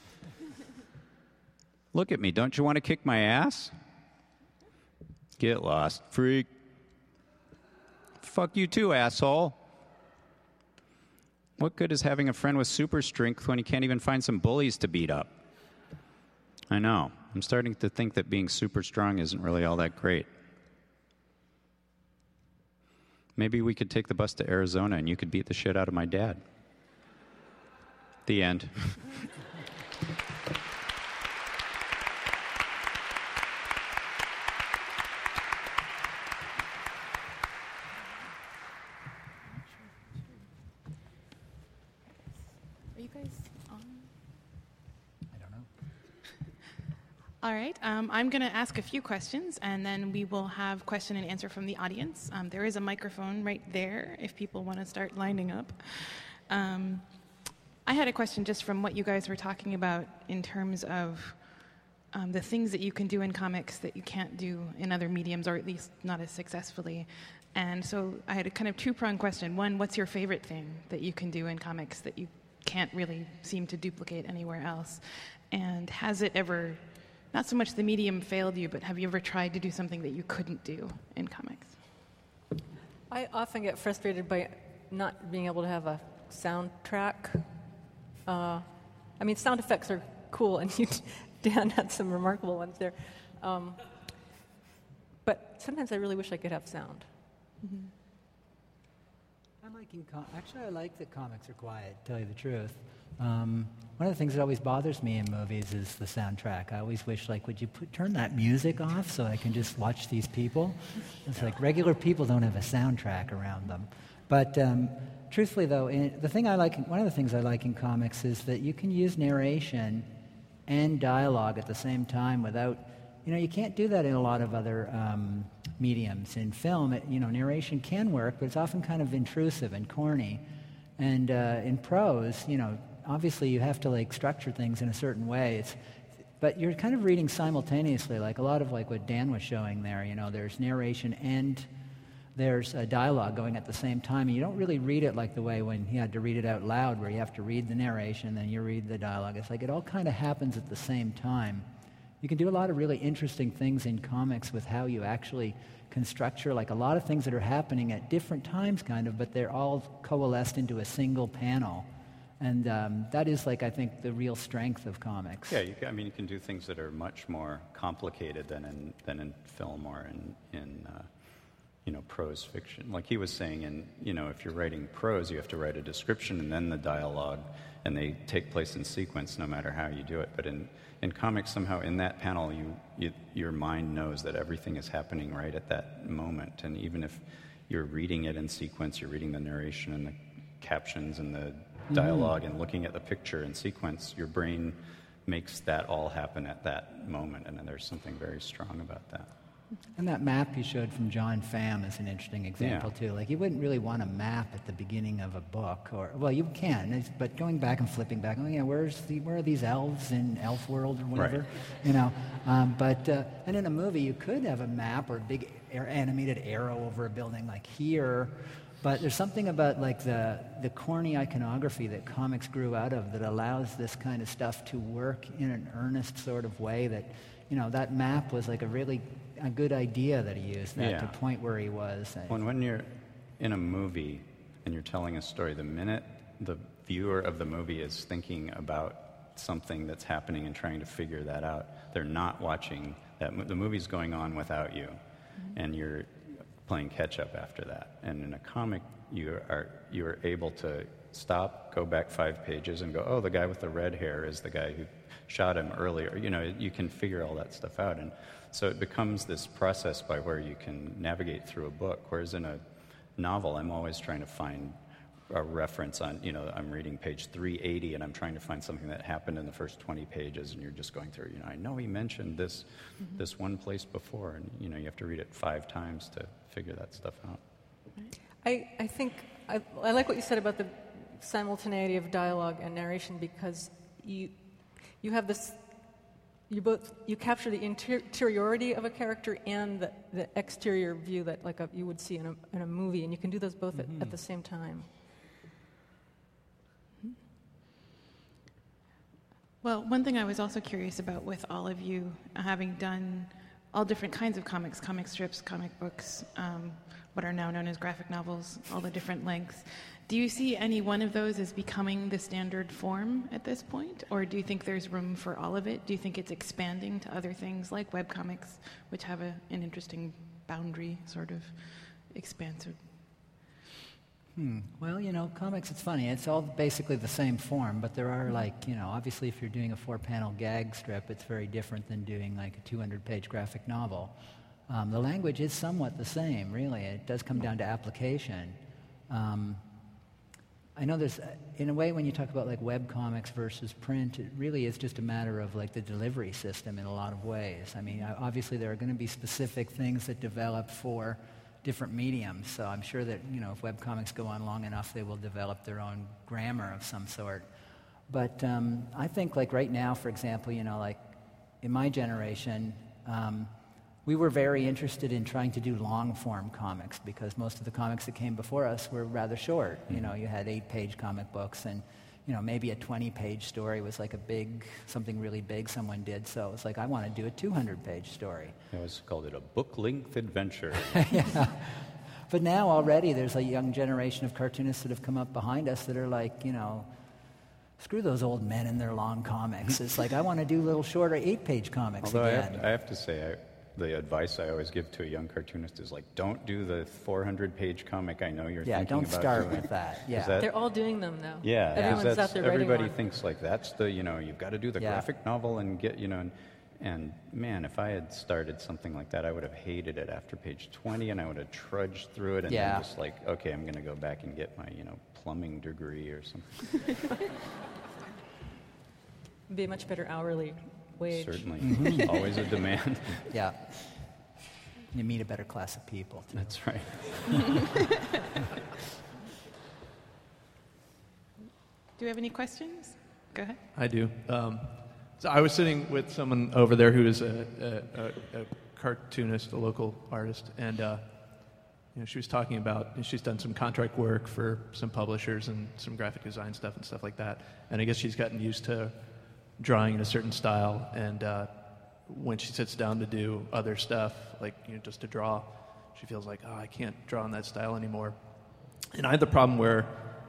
Look at me. Don't you want to kick my ass? Get lost, freak. Fuck you too, asshole. What good is having a friend with super strength when he can't even find some bullies to beat up? I know. I'm starting to think that being super strong isn't really all that great. Maybe we could take the bus to Arizona and you could beat the shit out of my dad. The end. Are you guys on? I don't know. All right. Um, I'm going to ask a few questions, and then we will have question and answer from the audience. Um, there is a microphone right there if people want to start lining up. Um, I had a question just from what you guys were talking about in terms of um, the things that you can do in comics that you can't do in other mediums, or at least not as successfully. And so I had a kind of two-pronged question. One, what's your favorite thing that you can do in comics that you can't really seem to duplicate anywhere else? And has it ever, not so much the medium failed you, but have you ever tried to do something that you couldn't do in comics? I often get frustrated by not being able to have a soundtrack. Uh, I mean, sound effects are cool, and you, Dan had some remarkable ones there. Um, but sometimes I really wish I could have sound. Mm-hmm. I like in com- Actually, I like that comics are quiet, to tell you the truth. Um, one of the things that always bothers me in movies is the soundtrack. I always wish, like, would you put, turn that music off so I can just watch these people? It's like regular people don't have a soundtrack around them. But um, truthfully, though, in, the thing I like, one of the things I like in comics is that you can use narration and dialogue at the same time without, you know, you can't do that in a lot of other um, mediums. In film, it, you know, narration can work, but it's often kind of intrusive and corny. And uh, in prose, you know, obviously you have to like structure things in a certain way. It's, but you're kind of reading simultaneously, like a lot of like what Dan was showing there. You know, there's narration and there's a dialogue going at the same time, and you don't really read it like the way when he had to read it out loud, where you have to read the narration and then you read the dialogue. It's like it all kind of happens at the same time. You can do a lot of really interesting things in comics with how you actually can structure, like a lot of things that are happening at different times, kind of, but they're all coalesced into a single panel. And um, that is, like, I think, the real strength of comics. Yeah, you can, I mean, you can do things that are much more complicated than in than in film or in in uh, you know, prose fiction. Like he was saying, in you know, if you're writing prose, you have to write a description and then the dialogue, and they take place in sequence, no matter how you do it. But in in comics, somehow in that panel, you, you your mind knows that everything is happening right at that moment, and even if you're reading it in sequence, you're reading the narration and the captions and the dialogue and looking at the picture in sequence, your brain makes that all happen at that moment, and then there's something very strong about that. And that map you showed from John Pham is an interesting example, Yeah. too. Like, you wouldn't really want a map at the beginning of a book, or, well, you can, it's- but going back and flipping back, oh, yeah, where's the, where are these elves in Elf World or whatever, Right. you know? Um, but, uh, and in a movie, you could have a map or a big air, animated arrow over a building like here, but there's something about, like, the, the corny iconography that comics grew out of that allows this kind of stuff to work in an earnest sort of way that, you know, that map was like a really a good idea that he used that Yeah. to point where he was. When when you're in a movie and you're telling a story, the minute the viewer of the movie is thinking about something that's happening and trying to figure that out, they're not watching that. The movie's going on without you, mm-hmm. and you're playing catch up after that. And in a comic, you are you are able to stop, go back five pages, and go, oh, the guy with the red hair is the guy who shot him earlier. You know, you can figure all that stuff out. And so it becomes this process by where you can navigate through a book, whereas in a novel, I'm always trying to find a reference on, you know, I'm reading page three eighty, and I'm trying to find something that happened in the first twenty pages, and you're just going through, you know, I know he mentioned this mm-hmm. this one place before, and, you know, you have to read it five times to figure that stuff out. I, I think, I, I like what you said about the simultaneity of dialogue and narration, because you you have this, you both, you capture the inter- interiority of a character and the, the exterior view that like a, you would see in a, in a movie, and you can do those both mm-hmm. at, at the same time. Well, one thing I was also curious about with all of you, having done all different kinds of comics, comic strips, comic books, um, what are now known as graphic novels, all the different lengths, Do you see any one of those as becoming the standard form at this point? Or do you think there's room for all of it? Do you think it's expanding to other things like webcomics, which have a, an interesting boundary sort of expansive? Hmm. Well, you know, comics, it's funny. It's all basically the same form, but there are, like, you know, obviously if you're doing a four-panel gag strip, it's very different than doing, like, a two hundred page graphic novel. Um, the language is somewhat the same, really. It does come down to application. Um, I know there's, in a way, when you talk about, like, web comics versus print, it really is just a matter of, like, the delivery system in a lot of ways. I mean, obviously there are going to be specific things that develop for different mediums, so I'm sure that, you know, if webcomics go on long enough, they will develop their own grammar of some sort. But um, I think, like, right now, for example, you know, like, in my generation, um, we were very interested in trying to do long-form comics because most of the comics that came before us were rather short. You know, you had eight-page comic books, and, you know, maybe a twenty-page story was like a big, something really big someone did, so it was like, I want to do a two hundred page story. I always called it a book-length adventure. Yeah. But now already there's a young generation of cartoonists that have come up behind us that are like, you know, screw those old men and their long comics. It's like, I want to do little shorter eight-page comics Although again. I have, to, I have to say, I, the advice I always give to a young cartoonist is, like, don't do the four hundred page comic I know you're yeah, thinking don't about start doing. with that. Yeah. That, They're all doing them now. Yeah, Everyone's because out there writing everybody one. thinks, like, that's the, you know, you've got to do the Yeah. graphic novel and get, you know, and, and man, if I had started something like that, I would have hated it after page twenty, and I would have trudged through it and Yeah. then just like, okay, I'm going to go back and get my, you know, plumbing degree or something. Be a much better hourly wage. Certainly. Mm-hmm. Always a demand. Yeah. You meet a better class of people, too. That's right. Do you have any questions? Go ahead. I do. Um, so I was sitting with someone over there who is a, a, a, a cartoonist, a local artist, and uh, you know, she was talking about, she's done some contract work for some publishers and some graphic design stuff and stuff like that. And I guess she's gotten used to drawing in a certain style, and uh, when she sits down to do other stuff, like, you know, just to draw, she feels like, oh, I can't draw in that style anymore. And I had the problem where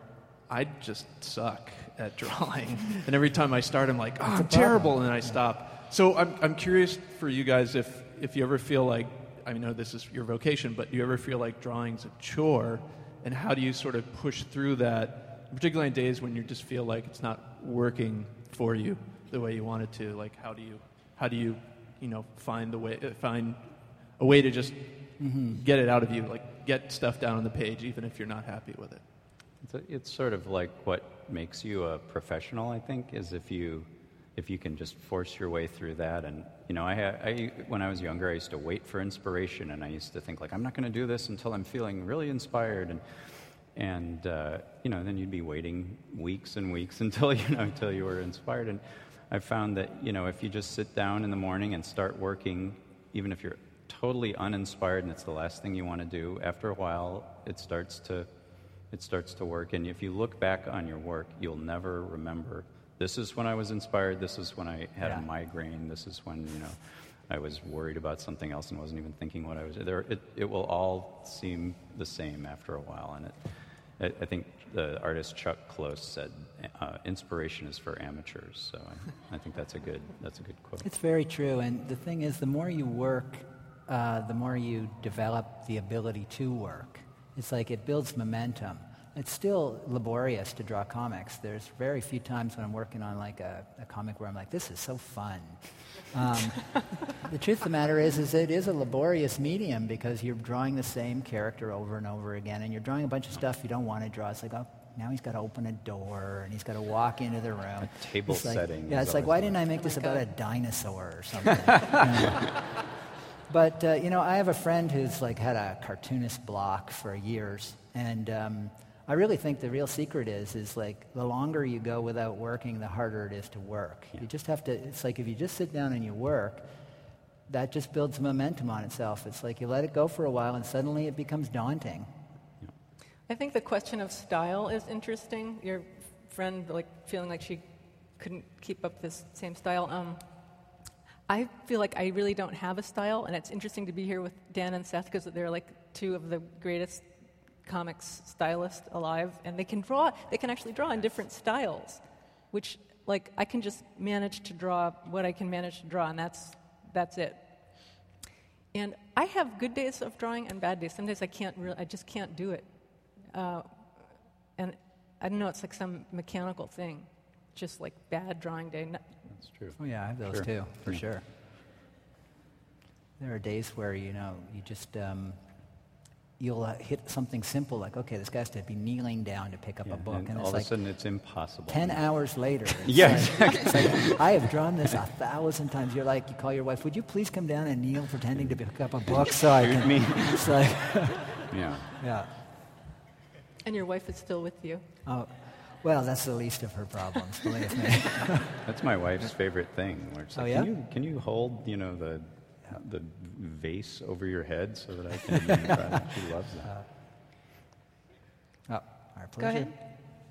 I just suck at drawing. And every time I start, I'm like, oh, I'm terrible, and then I stop. So I'm I'm curious for you guys if, if you ever feel like, I know this is your vocation, but do you ever feel like drawing's a chore? And how do you sort of push through that, particularly on days when you just feel like it's not working for you the way you want it to? Like, how do you, how do you, you know, find the way, find a way to just mm-hmm. get it out of you, like get stuff down on the page, even if you're not happy with it? It's, a, it's sort of like what makes you a professional, I think, is if you if you can just force your way through that. And, you know, I, had, I when I was younger, I used to wait for inspiration, and I used to think, like, I'm not going to do this until I'm feeling really inspired. And, and uh, you know, then you'd be waiting weeks and weeks until, you know, until you were inspired. And I found that, you know, if you just sit down in the morning and start working, even if you're totally uninspired and it's the last thing you want to do, after a while, it starts to it starts to work. And if you look back on your work, you'll never remember, this is when I was inspired, this is when I had yeah. a migraine, this is when, you know, I was worried about something else and wasn't even thinking what I was there. It, it will all seem the same after a while. And it, I, I think the artist Chuck Close said, uh, "Inspiration is for amateurs." So I, I think that's a good that's a good quote. It's very true. And the thing is, the more you work, uh, the more you develop the ability to work. It's like it builds momentum. It's still laborious to draw comics. There's very few times when I'm working on like a, a comic where I'm like, this is so fun. Um, the truth of the matter is, is it is a laborious medium because you're drawing the same character over and over again, and you're drawing a bunch of stuff you don't want to draw. It's like, oh, now he's got to open a door, and he's got to walk into the room. A table it's like, setting. Yeah, it's like, why didn't I make this about a dinosaur or something? You know? But, uh, you know, I have a friend who's, like, had a cartoonist block for years, and um, I really think the real secret is, is, like, the longer you go without working, the harder it is to work. Yeah. You just have to, it's like if you just sit down and you work, that just builds momentum on itself. It's like you let it go for a while, and suddenly it becomes daunting. Yeah. I think the question of style is interesting. Your friend, like, feeling like she couldn't keep up this same style. Um, I feel like I really don't have a style, and it's interesting to be here with Dan and Seth because they're like two of the greatest comics stylist alive, and they can draw. They can actually draw in different styles, which, like, I can just manage to draw what I can manage to draw, and that's that's it. And I have good days of drawing and bad days. Some days I can't. Re- I just can't do it. Uh, and I don't know. It's like some mechanical thing, just like bad drawing day. No- That's true. Oh yeah, I have those Sure. too, for Yeah. sure. There are days where, you know, you just, um, you'll uh, hit something simple like, okay, this guy has to be kneeling down to pick up Yeah, a book. and, And, all it's of like a sudden it's impossible. ten hours later. It's Yeah, like, it's like, I have drawn this a thousand times. You're like, you call your wife, would you please come down and kneel pretending to pick up a book so I can... Me. It's like, Yeah. yeah. And your wife is still with you. Oh, well, that's the least of her problems, believe me. That's my wife's favorite thing. Where it's Oh, like, yeah? can you can you hold, you know, the the vase over your head so that I can try? She loves that. Oh, our Go pleasure. ahead.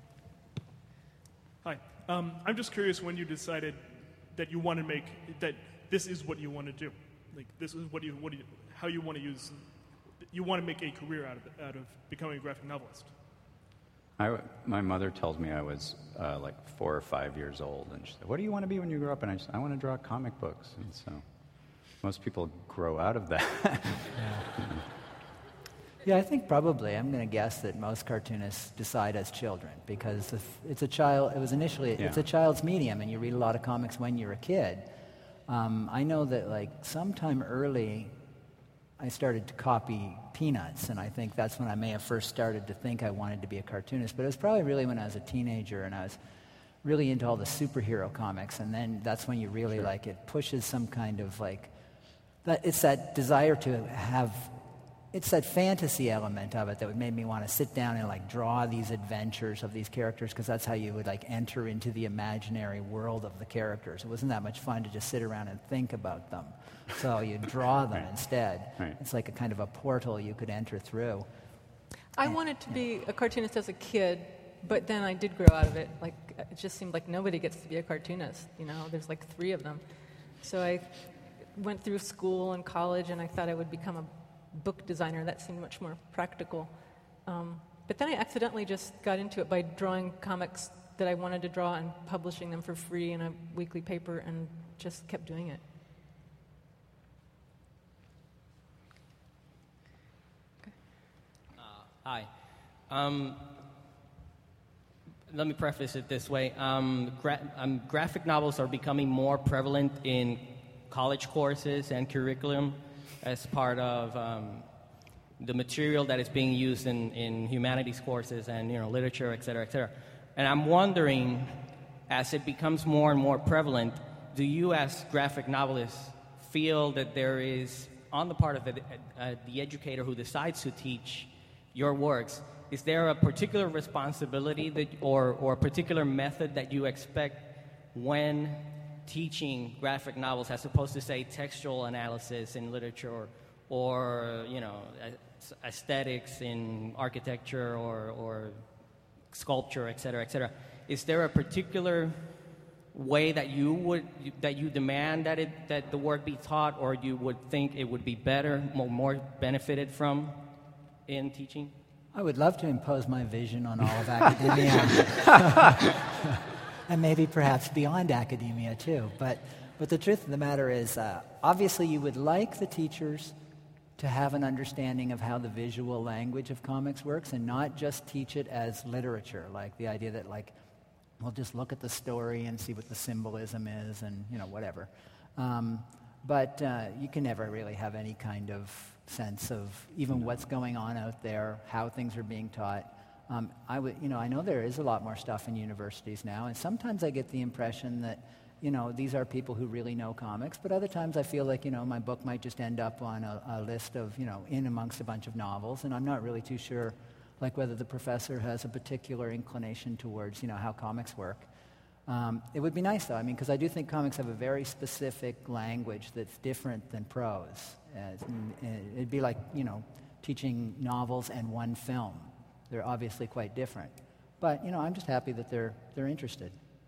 Hi. Um, I'm just curious when you decided that you want to make that this is what you want to do, like this is what you what do you, how you want to use, you want to make a career out of it, out of becoming a graphic novelist. I w my mother tells me I was uh, like four or five years old, and she said, "What do you want to be when you grow up?" And I said, "I want to draw comic books." And so most people grow out of that. Yeah, I think probably. I'm going to guess that most cartoonists decide as children because if it's a child. It was initially it's Yeah. a child's medium, and you read a lot of comics when you're a kid. Um, I know that like sometime early, I started to copy Peanuts, and I think that's when I may have first started to think I wanted to be a cartoonist. But it was probably really when I was a teenager, and I was really into all the superhero comics, and then that's when you really Sure. like it pushes some kind of like that. It's that desire to have. It's that fantasy element of it that would make me want to sit down and like draw these adventures of these characters, because that's how you would like enter into the imaginary world of the characters. It wasn't that much fun to just sit around and think about them. So you draw them Right. instead. Right. It's like a kind of a portal you could enter through. I wanted to be a cartoonist as a kid, but then I did grow out of it. Like, it just seemed like nobody gets to be a cartoonist, you know? There's like three of them. So I went through school and college, and I thought I would become a book designer. That seemed much more practical. Um, but then I accidentally just got into it by drawing comics that I wanted to draw and publishing them for free in a weekly paper, and just kept doing it. Hi. Um, let me preface it this way. Um, gra- um, graphic novels are becoming more prevalent in college courses and curriculum as part of um, the material that is being used in, in humanities courses and, you know, literature, et cetera, et cetera. And I'm wondering, as it becomes more and more prevalent, do you as graphic novelists feel that there is, on the part of the, uh, the educator who decides to teach your works, is there a particular responsibility that, or, or a particular method that you expect when teaching graphic novels, as opposed to, say, textual analysis in literature, or, or you know, aesthetics in architecture, or, or sculpture, et cetera, et cetera? Is there a particular way that you would that you demand that it that the work be taught, or you would think it would be better, more, more benefited from in teaching? I would love to impose my vision on all of academia. And maybe perhaps beyond academia too. But, but the truth of the matter is, uh, obviously you would like the teachers to have an understanding of how the visual language of comics works, and not just teach it as literature, like the idea that like, we'll just look at the story and see what the symbolism is and, you know, whatever. Um, but uh, you can never really have any kind of sense of even what's going on out there, how things are being taught. Um, I would, you know, I know there is a lot more stuff in universities now, and sometimes I get the impression that, you know, these are people who really know comics, but other times I feel like, you know, my book might just end up on a, a list of, you know, in amongst a bunch of novels, and I'm not really too sure, like, whether the professor has a particular inclination towards, you know, how comics work. Um, it would be nice, though, I mean, because I do think comics have a very specific language that's different than prose. Uh, it'd be like, you know, teaching novels and one film. They're obviously quite different. But, you know, I'm just happy that they're they're interested.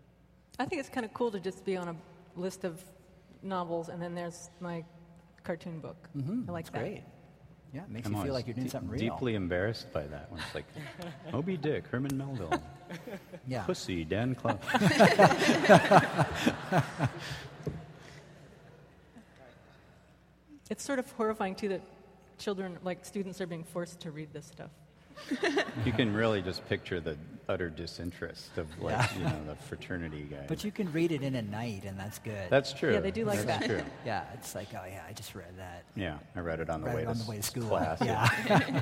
I think it's kind of cool to just be on a list of novels, and then there's my cartoon book. Mm-hmm. I like That's that. great. Yeah, it makes I'm you feel always like you're doing de- something real. deeply embarrassed by that one. It's like Moby Dick, Herman Melville, Yeah. Pussy, Dan Clough. It's sort of horrifying, too, that children, like students, are being forced to read this stuff. You can really just picture the utter disinterest of, like, Yeah. you know, the fraternity guy. But you can read it in a night, and that's good. That's true. Yeah, they do like That's that. True. Yeah, it's like, oh yeah, I just read that. Yeah, I read it on the, Read way, it to on the way to school. class. Yeah.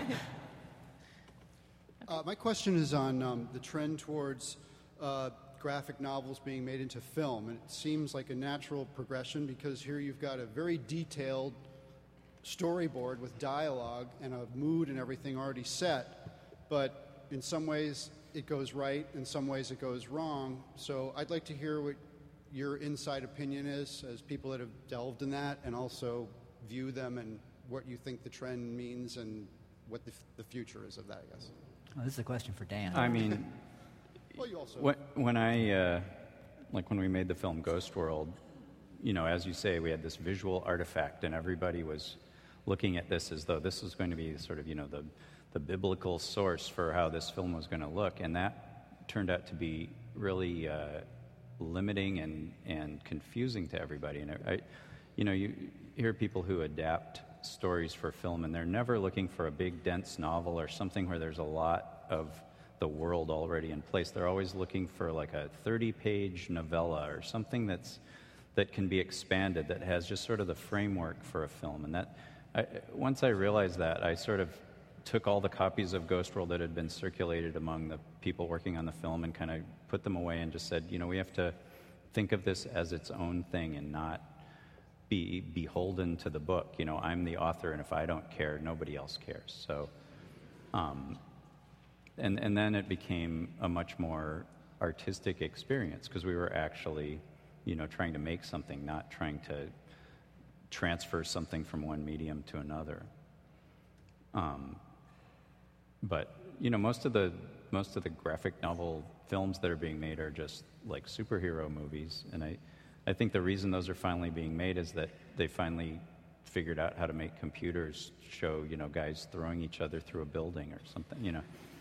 Uh, my question is on um, the trend towards uh, graphic novels being made into film. And it seems like a natural progression because here you've got a very detailed storyboard with dialogue and a mood and everything already set. But in some ways it goes right, in some ways it goes wrong. So I'd like to hear what your inside opinion is as people that have delved in that, and also view them and what you think the trend means and what the, f- the future is of that, I guess. Well, this is a question for Dan. I mean, Well, you also... when, when I, uh, like when we made the film Ghost World, you know, as you say, we had this visual artifact, and everybody was looking at this as though this was going to be sort of, you know, the, the biblical source for how this film was going to look, and that turned out to be really uh, limiting and, and confusing to everybody. And I, you know, you hear people who adapt stories for film, and they're never looking for a big, dense novel or something where there's a lot of the world already in place. They're always looking for like a thirty-page novella or something that's that can be expanded, that has just sort of the framework for a film. And that, I, once I realized that, I sort of took all the copies of Ghost World that had been circulated among the people working on the film and kind of put them away and just said, you know, we have to think of this as its own thing and not be beholden to the book. You know, I'm the author, and if I don't care, nobody else cares. So, um, and and then it became a much more artistic experience because we were actually, you know, trying to make something, not trying to transfer something from one medium to another. Um, but you know, most of the most of the graphic novel films that are being made are just like superhero movies, and I. I think the reason those are finally being made is that they finally figured out how to make computers show, you know, guys throwing each other through a building or something, you know.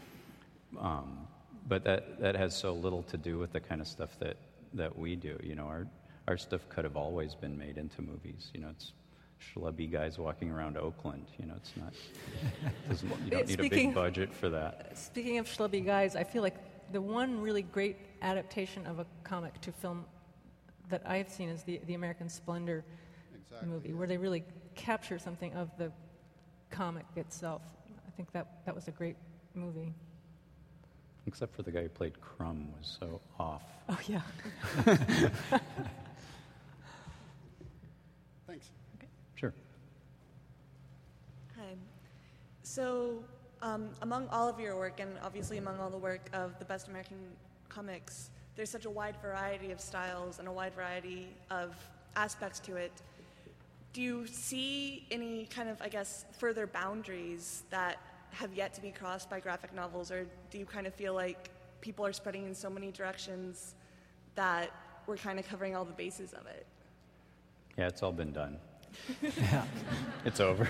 Um, but that, that has so little to do with the kind of stuff that, that we do. You know, our, our stuff could have always been made into movies. You know, it's schlubby guys walking around Oakland. You know, it's not, doesn't, you don't need a Speaking- big budget for that. Speaking of schlubby guys, I feel like the one really great adaptation of a comic to film that I've seen is the, the American Splendor Exactly, movie, yeah. where they really capture something of the comic itself. I think that, that was a great movie. Except for the guy who played Crumb was so off. Oh, yeah. Thanks. Sure. Hi. So, um, among all of your work, and obviously among all the work of the Best American Comics, there's such a wide variety of styles and a wide variety of aspects to it. Do you see any kind of, I guess, further boundaries that have yet to be crossed by graphic novels, or do you kind of feel like people are spreading in so many directions that we're kind of covering all the bases of it? Yeah, it's all been done. Yeah. It's over.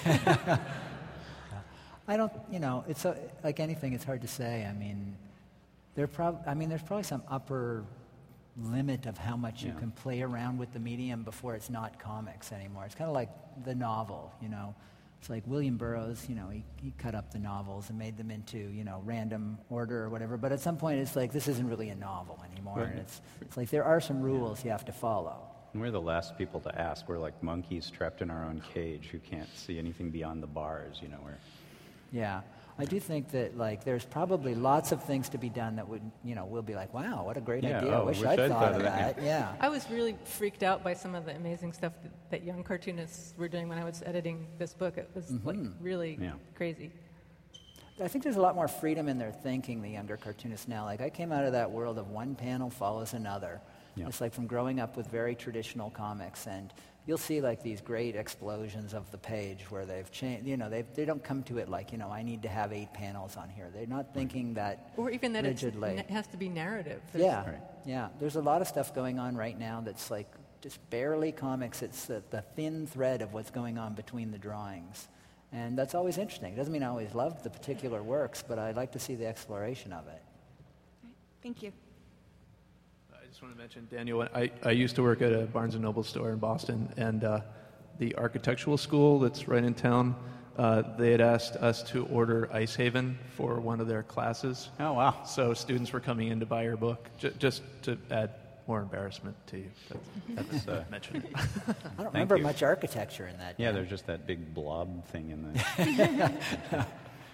I don't, you know, it's a, like anything, it's hard to say. I mean, there prob- I mean, there's probably some upper limit of how much you Yeah. can play around with the medium before it's not comics anymore. It's kind of like the novel, you know. It's like William Burroughs, you know, he, he cut up the novels and made them into, you know, random order or whatever. But at some point, it's like, this isn't really a novel anymore. Right. And it's, it's like there are some rules you have to follow. And we're the last people to ask. We're like monkeys trapped in our own cage who can't see anything beyond the bars, you know. We're, Yeah. I do think that, like, there's probably lots of things to be done that would, you know, we'll be like, wow, what a great Yeah, idea. oh, I wish, wish I'd, I'd thought, of that. that. Yeah. I was really freaked out by some of the amazing stuff that, that young cartoonists were doing when I was editing this book. It was like really Yeah. crazy. I think there's a lot more freedom in their thinking, the younger cartoonists now. Like, I came out of that world of one panel follows another. Yeah. It's like from growing up with very traditional comics, and you'll see like these great explosions of the page where they've changed, you know, they they don't come to it like, you know, I need to have eight panels on here. They're not thinking that Or even that it's, rigidly. it has to be narrative. There's- Yeah, Right. yeah. There's a lot of stuff going on right now that's like just barely comics. It's the, the thin thread of what's going on between the drawings. And that's always interesting. It doesn't mean I always love the particular works, but I like to see the exploration of it. Thank you. I just want to mention, Daniel, I, I used to work at a Barnes and Noble store in Boston, and uh, the architectural school that's right in town, uh, they had asked us to order Icehaven for one of their classes. Oh, wow. So students were coming in to buy your book, j- just to add more embarrassment to you. That's, that's uh, mention it. I don't remember much architecture in that. Yeah, Dan. there's just that big blob thing in there.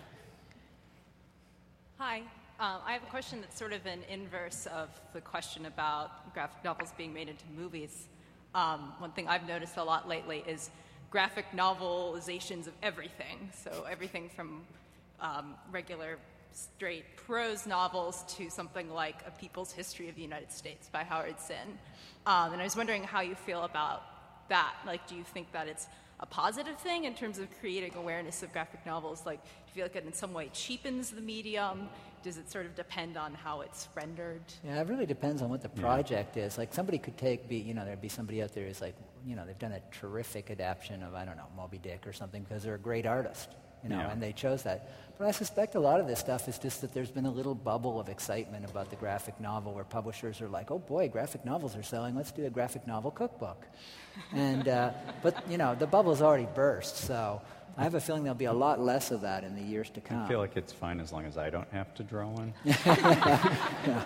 Hi. Um, I have a question that's sort of an inverse of the question about graphic novels being made into movies. Um, one thing I've noticed a lot lately is graphic novelizations of everything. So everything from um, regular straight prose novels to something like A People's History of the United States by Howard Zinn. Um, and I was wondering how you feel about that. Like, do you think that it's a positive thing in terms of creating awareness of graphic novels? Like, do you feel like it in some way cheapens the medium? Does it sort of depend on how it's rendered? Yeah, it really depends on what the project yeah. is. Like, somebody could take, be you know, there'd be somebody out there who's like, you know, they've done a terrific adaptation of, I don't know, Moby Dick or something because they're a great artist, you know, yeah. and they chose that. But I suspect a lot of this stuff is just that there's been a little bubble of excitement about the graphic novel where publishers are like, oh boy, graphic novels are selling, let's do a graphic novel cookbook. and, uh, but, you know, the bubble's already burst, so I have a feeling there'll be a lot less of that in the years to come. I feel like it's fine as long as I don't have to draw one. yeah.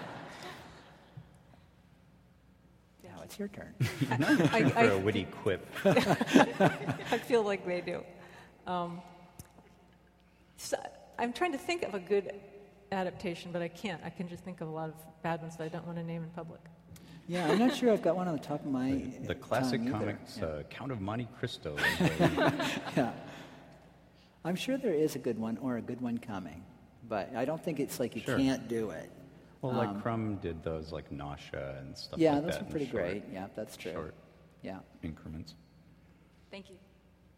Now it's your turn. No, I'm I, for I, a witty quip. I feel like they do. Um, so I'm trying to think of a good adaptation, but I can't. I can just think of a lot of bad ones that I don't want to name in public. Yeah, I'm not sure I've got one on the top of my The, the classic comics, yeah. uh, Count of Monte Cristo. yeah. I'm sure there is a good one or a good one coming, but I don't think it's like you sure. can't do it. Well, um, like Crumb did those, like Nausea and stuff yeah, like that. Yeah, those are pretty short, great. Yeah, that's true. Short yeah. increments. Thank you.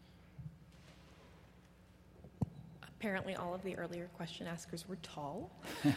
Apparently all of the earlier question askers were tall.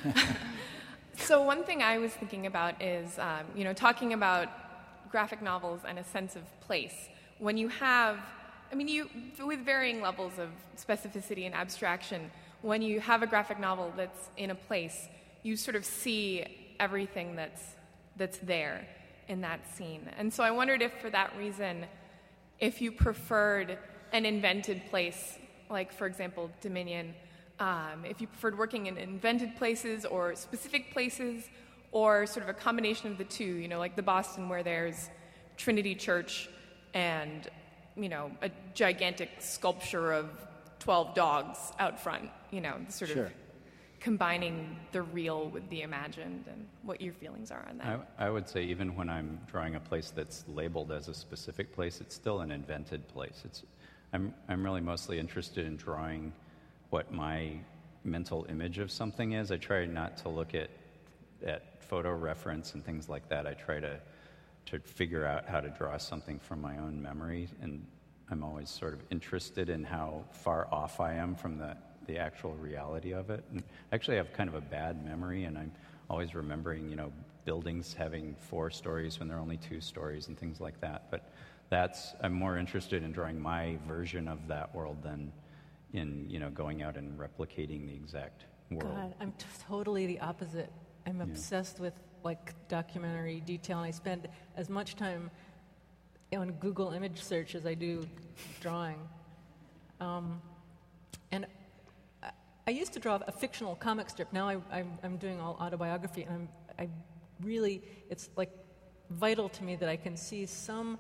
So one thing I was thinking about is, um, you know, talking about graphic novels and a sense of place. When you have, I mean, you with varying levels of specificity and abstraction, when you have a graphic novel that's in a place, you sort of see everything that's that's there in that scene. And so I wondered if, for that reason, if you preferred an invented place, like, for example, Dominion, um, if you preferred working in invented places or specific places, or sort of a combination of the two, you know, like the Boston where there's Trinity Church and, you know, a gigantic sculpture of twelve dogs out front, you know, sort sure. of combining the real with the imagined, and what your feelings are on that. I, I would say even when I'm drawing a place that's labeled as a specific place, it's still an invented place. It's I'm I'm really mostly interested in drawing what my mental image of something is. I try not to look at at photo reference and things like that. I try to to figure out how to draw something from my own memory, and I'm always sort of interested in how far off I am from the the actual reality of it. And actually, I have kind of a bad memory, and I'm always remembering, you know, buildings having four stories when there are only two stories and things like that. But that's I'm more interested in drawing my version of that world than in, you know, going out and replicating the exact world. God, I'm t- totally the opposite. I'm yeah. obsessed with, like, documentary detail, and I spend as much time on Google image search as I do drawing. Um, and I, I used to draw a fictional comic strip. Now I, I'm, I'm doing all autobiography, and I'm, I really, it's like vital to me that I can see some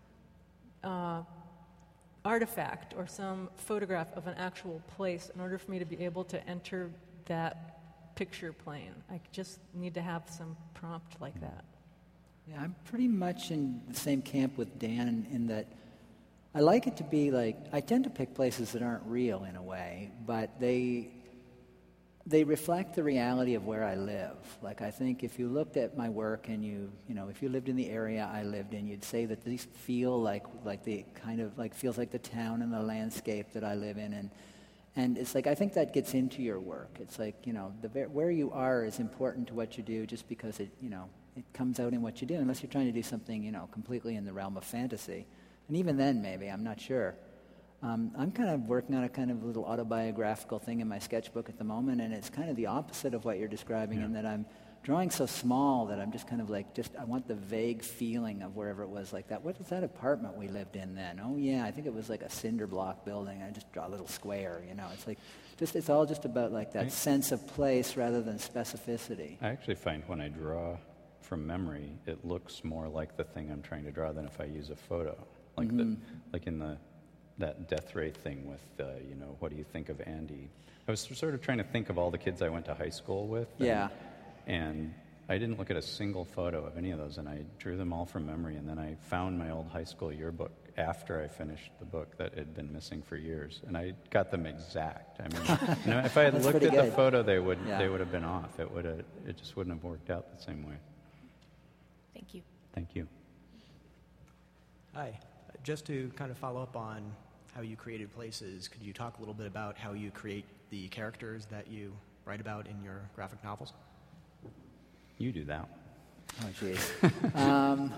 uh, artifact or some photograph of an actual place in order for me to be able to enter that picture plane. I just need to have some prompt like that. Yeah, I'm pretty much in the same camp with Dan in that I like it to be like, I tend to pick places that aren't real in a way, but they they reflect the reality of where I live. Like, I think if you looked at my work and you, you know, if you lived in the area I lived in, you'd say that these feel like, like the kind of, like, feels like the town and the landscape that I live in. And And it's like, I think that gets into your work. It's like, you know, the where you are is important to what you do just because it, you know, it comes out in what you do, unless you're trying to do something, you know, completely in the realm of fantasy. And even then, maybe, I'm not sure. Um, I'm kind of working on a kind of little autobiographical thing in my sketchbook at the moment, and it's kind of the opposite of what you're describing, Yeah. in that I'm drawing so small that I'm just kind of like, just I want the vague feeling of wherever it was like that. What was that apartment we lived in then? Oh yeah, I think it was like a cinder block building. I just draw a little square, you know. It's like, just it's all just about like that Right. sense of place rather than specificity. I actually find when I draw from memory, it looks more like the thing I'm trying to draw than if I use a photo. Like Mhm. the like in the that death ray thing with uh, you know, what do you think of Andy? I was sort of trying to think of all the kids I went to high school with. And, Yeah. And I didn't look at a single photo of any of those, and I drew them all from memory. And then I found my old high school yearbook after I finished the book that had been missing for years, and I got them exact. I mean, you know, if I had That's looked pretty at good. the photo, they would Yeah. they would have been off. It would have it just wouldn't have worked out the same way. Thank you. Thank you. Hi. Just to kind of follow up on how you created places, could you talk a little bit about how you create the characters that you write about in your graphic novels? You do that. Oh, jeez. um,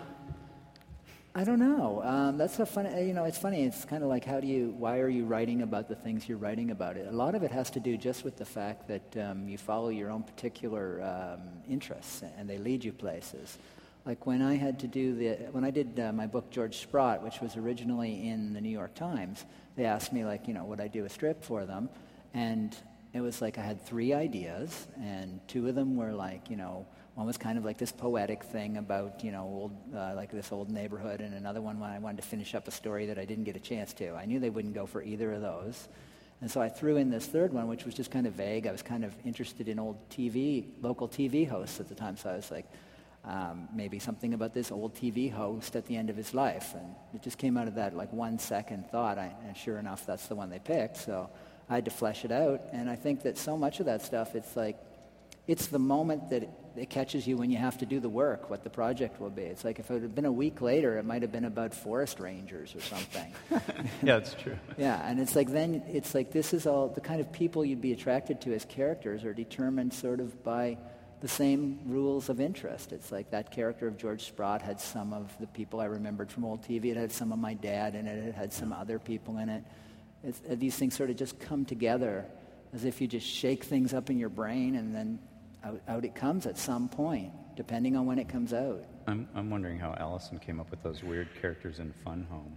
I don't know. Um, that's a funny. You know, it's funny. It's kind of like, how do you? Why are you writing about the things you're writing about? It. A lot of it has to do just with the fact that um, you follow your own particular um, interests, and they lead you places. Like when I had to do the when I did uh, my book George Sprott, which was originally in the New York Times, they asked me, like, you know, would I do a strip for them, and it was like I had three ideas, and two of them were like, you know. One was kind of like this poetic thing about, you know, old, uh, like this old neighborhood, and another one when I wanted to finish up a story that I didn't get a chance to. I knew they wouldn't go for either of those. And so I threw in this third one, which was just kind of vague. I was kind of interested in old T V, local T V hosts at the time, so I was like, um, maybe something about this old T V host at the end of his life. And it just came out of that, like, one second thought, I, and sure enough, that's the one they picked. So I had to flesh it out, and I think that so much of that stuff, it's like, it's the moment that it, it catches you when you have to do the work, what the project will be. It's like if it had been a week later, it might have been about forest rangers or something. Yeah, it's true. Yeah, and it's like then, it's like this is all, the kind of people you'd be attracted to as characters are determined sort of by the same rules of interest. It's like that character of George Sprott had some of the people I remembered from old T V. It had some of my dad in it. It had some other people in it. It's, these things sort of just come together as if you just shake things up in your brain, and then Out, out it comes at some point, depending on when it comes out. I'm, I'm wondering how Allison came up with those weird characters in Fun Home.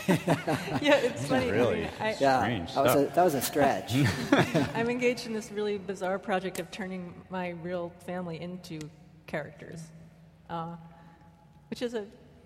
Yeah, it's funny. Really I, Yeah, strange that was, stuff. a, that was a stretch. I'm engaged in this really bizarre project of turning my real family into characters, uh, which is a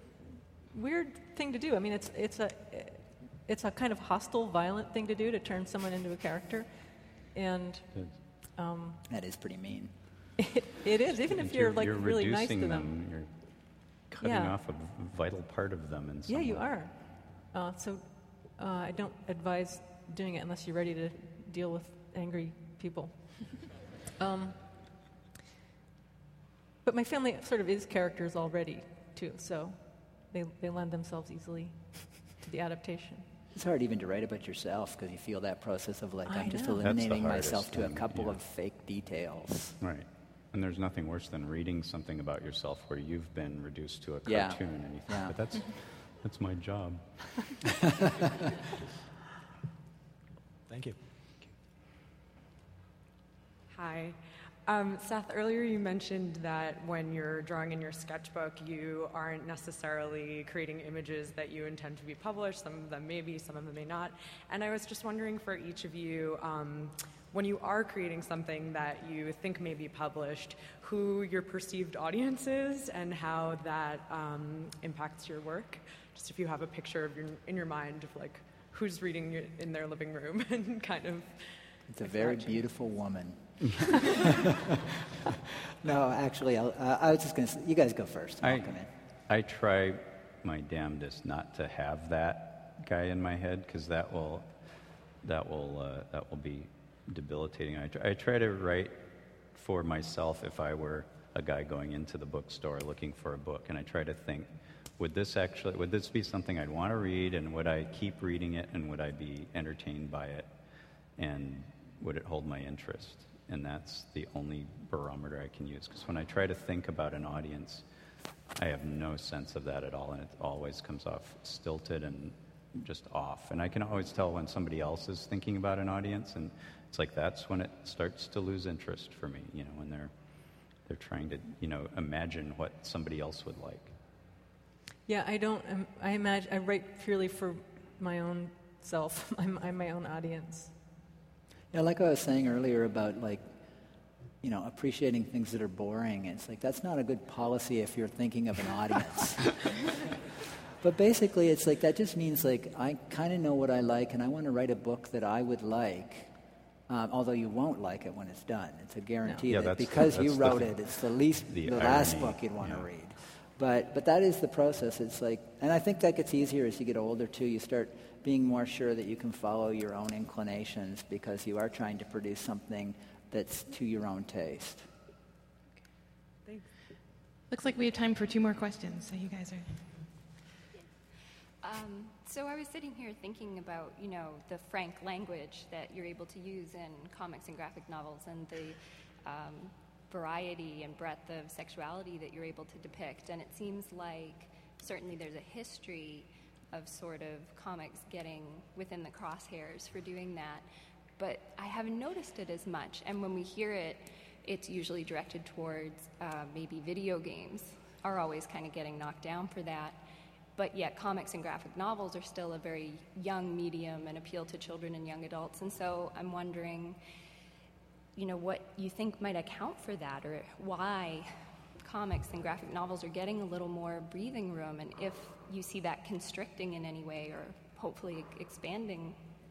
weird thing to do. I mean, it's it's a it's a kind of hostile, violent thing to do, to turn someone into a character, and um, that is pretty mean. It, it is, even if you're, like you're really nice to reducing them. You're cutting Yeah. off a vital part of them in some Yeah, you way. are. Uh, so uh, I don't advise doing it unless you're ready to deal with angry people. um, but my family sort of is characters already, too, so they, they lend themselves easily to the adaptation. It's hard even to write about yourself because you feel that process of like, I I'm just know. That's the eliminating hardest myself to a thing, couple yeah. of fake details. Right. And there's nothing worse than reading something about yourself where you've been reduced to a Yeah. cartoon and you think, Yeah. but that's, that's my job. Thank you. Hi. Um, Seth, earlier you mentioned that when you're drawing in your sketchbook, you aren't necessarily creating images that you intend to be published. Some of them may be, some of them may not. And I was just wondering for each of you, um, when you are creating something that you think may be published, who your perceived audience is and how that um, impacts your work. Just if you have a picture of your, in your mind of like who's reading your, in their living room and kind of. It's a like very watching. beautiful woman. No, actually, I'll, uh, I was just going to say, you guys go first. I'll I, come in. I try my damnedest not to have that guy in my head because that will, that will, uh, that will be debilitating. I, tr- I try to write for myself if I were a guy going into the bookstore looking for a book, and I try to think, would this actually, would this be something I'd want to read, and would I keep reading it, and would I be entertained by it, and would it hold my interest? And that's the only barometer I can use, because when I try to think about an audience, I have no sense of that at all, and it always comes off stilted and just off. And I can always tell when somebody else is thinking about an audience, and it's like that's when it starts to lose interest for me, you know, when they're they're trying to, you know, imagine what somebody else would like. Yeah, I don't, um, I imagine, I write purely for my own self, I'm, I'm my own audience. Yeah, like I was saying earlier about, like, you know, appreciating things that are boring. It's like, that's not a good policy if you're thinking of an audience. But basically, it's like, that just means, like, I kind of know what I like, and I want to write a book that I would like, um, although you won't like it when it's done. It's a guarantee no. yeah, that that's, because that's you wrote the, it, it's the least, the, the irony, last book you'd want to yeah. read. But but that is the process. It's like, and I think that gets easier as you get older, too. You start being more sure that you can follow your own inclinations because you are trying to produce something that's to your own taste. Thanks. Looks like we have time for two more questions, so you guys are... Um, so I was sitting here thinking about, you know, the frank language that you're able to use in comics and graphic novels, and the um, variety and breadth of sexuality that you're able to depict. And it seems like certainly there's a history of sort of comics getting within the crosshairs for doing that. But I haven't noticed it as much. And when we hear it, it's usually directed towards uh, maybe video games are always kind of getting knocked down for that. But yet comics and graphic novels are still a very young medium and appeal to children and young adults. And so I'm wondering, you know, what you think might account for that, or why comics and graphic novels are getting a little more breathing room, and if you see that constricting in any way or hopefully expanding.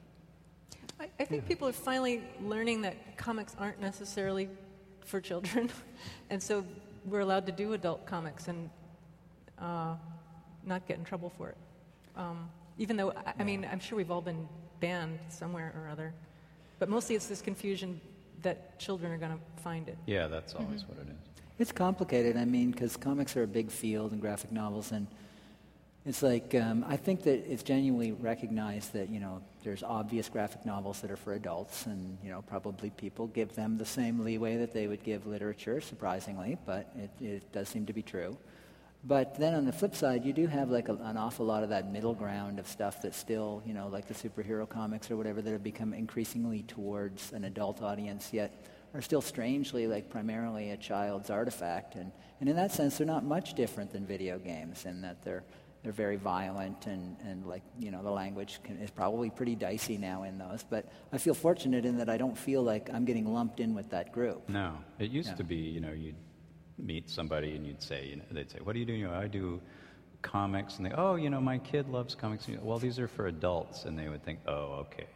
I, I think people are finally learning that comics aren't necessarily for children, and so we're allowed to do adult comics and uh, not get in trouble for it. Um, even though, I, I mean, I'm sure we've all been banned somewhere or other, but mostly it's this confusion that children are going to find it. Yeah, that's always Mm-hmm. what it is. It's complicated, I mean, because comics are a big field and graphic novels, and it's like, um, I think that it's genuinely recognized that, you know, there's obvious graphic novels that are for adults, and, you know, probably people give them the same leeway that they would give literature, surprisingly, but it, it does seem to be true. But then on the flip side, you do have like a, an awful lot of that middle ground of stuff that's still, you know, like the superhero comics or whatever, that have become increasingly towards an adult audience, yet are still strangely like primarily a child's artifact. And, and in that sense, they're not much different than video games in that they're they're very violent and, and like, you know, the language can, is probably pretty dicey now in those. But I feel fortunate in that I don't feel like I'm getting lumped in with that group. No, it used Yeah. to be, you know, you'd meet somebody and you'd say, you know, they'd say, what do you do? You know, I do comics. And they, oh, you know, my kid loves comics. And you, well, these are for adults. And they would think, oh, okay.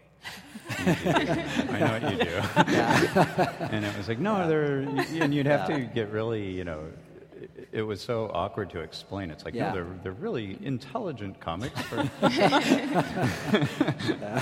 I know what you do. Yeah. And it was like, no, they're, and you'd have Yeah. to get really, you know, it, it was so awkward to explain. It's like, Yeah. no, they're, they're really intelligent comics. For Yeah.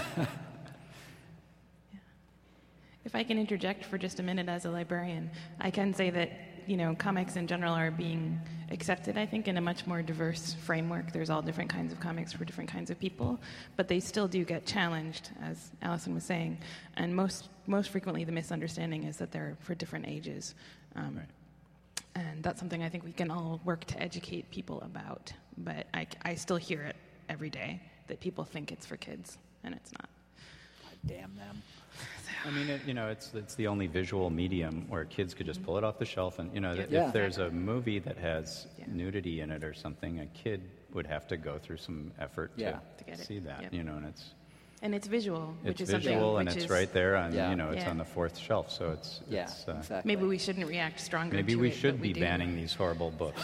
If I can interject for just a minute as a librarian, I can say that, you know, comics in general are being accepted, I think, in a much more diverse framework. There's all different kinds of comics for different kinds of people, but they still do get challenged, as Allison was saying. And most most frequently, the misunderstanding is that they're for different ages. Um, Right. And that's something I think we can all work to educate people about. But I, I still hear it every day, that people think it's for kids, and it's not. Damn them. I mean, it, you know, it's it's the only visual medium where kids could just pull it off the shelf, and you know, if Yeah. there's a movie that has nudity in it or something, a kid would have to go through some effort Yeah. to, To get it. see that. Yep. You know, and it's And it's visual, which it's is something visual and which it's is, right there on Yeah. you know it's Yeah. on the fourth shelf, so it's Yeah, it's, uh, exactly. Maybe we shouldn't react stronger maybe to we it, should but be we do. banning these horrible books.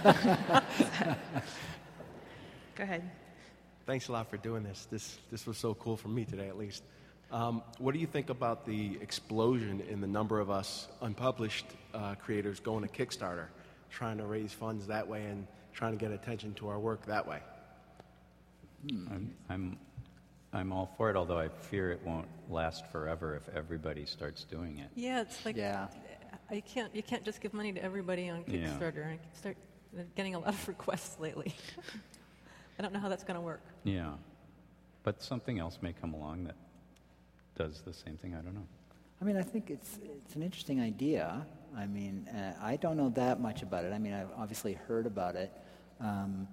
Go ahead. Thanks a lot for doing this. This this was so cool for me today, at least. Um, what do you think about the explosion in the number of us unpublished uh, creators going to Kickstarter, trying to raise funds that way and trying to get attention to our work that way? I'm, I'm I'm all for it, although I fear it won't last forever if everybody starts doing it. Yeah, it's like Yeah. I can't. You can't just give money to everybody on Yeah. Kickstarter. I start getting a lot of requests lately. I don't know how that's going to work. Yeah, but something else may come along that does the same thing. I don't know. I mean, I think it's it's an interesting idea. I mean, uh, I don't know that much about it. I mean, I've obviously heard about it. Um,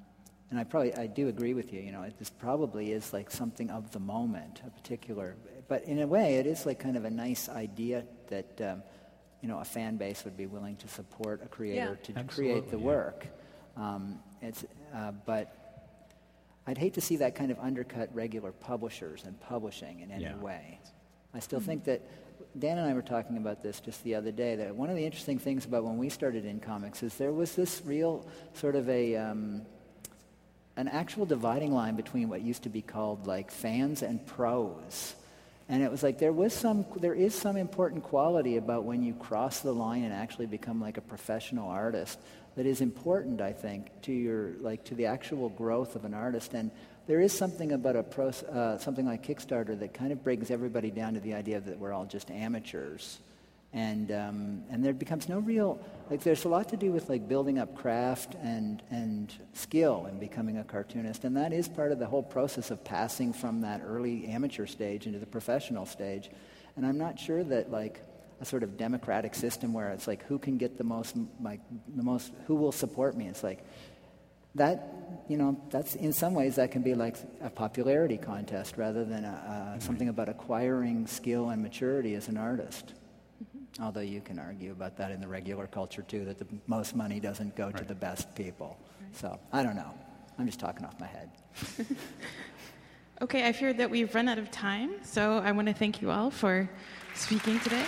and I probably I do agree with you. You know, it, this probably is like something of the moment, a particular. But in a way, it is like kind of a nice idea that um, you know a fan base would be willing to support a creator Yeah. to Absolutely, create the yeah. work. Um, it's uh, but. I'd hate to see that kind of undercut regular publishers and publishing in any Yeah. way. I still think that Dan and I were talking about this just the other day, that one of the interesting things about when we started in comics is there was this real sort of a um, an actual dividing line between what used to be called like fans and pros. And it was like there was some, there is some important quality about when you cross the line and actually become like a professional artist that is important, I think, to your like to the actual growth of an artist. And there is something about a pro, uh, something like Kickstarter that kind of brings everybody down to the idea that we're all just amateurs, and um, and there becomes no real like. There's a lot to do with like building up craft and and skill in becoming a cartoonist, and that is part of the whole process of passing from that early amateur stage into the professional stage. And I'm not sure that like a sort of democratic system where it's like who can get the most, like the most, who will support me. It's like that, you know, that's in some ways that can be like a popularity contest rather than a, uh, something about acquiring skill and maturity as an artist. Mm-hmm. Although you can argue about that in the regular culture too, that the most money doesn't go right. to the best people. Right. So I don't know. I'm just talking off my head. Okay, I fear that we've run out of time, so I want to thank you all for speaking today.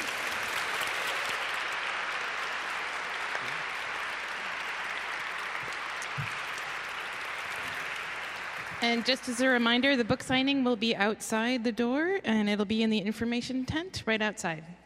And just as a reminder, the book signing will be outside the door, and it'll be in the information tent right outside.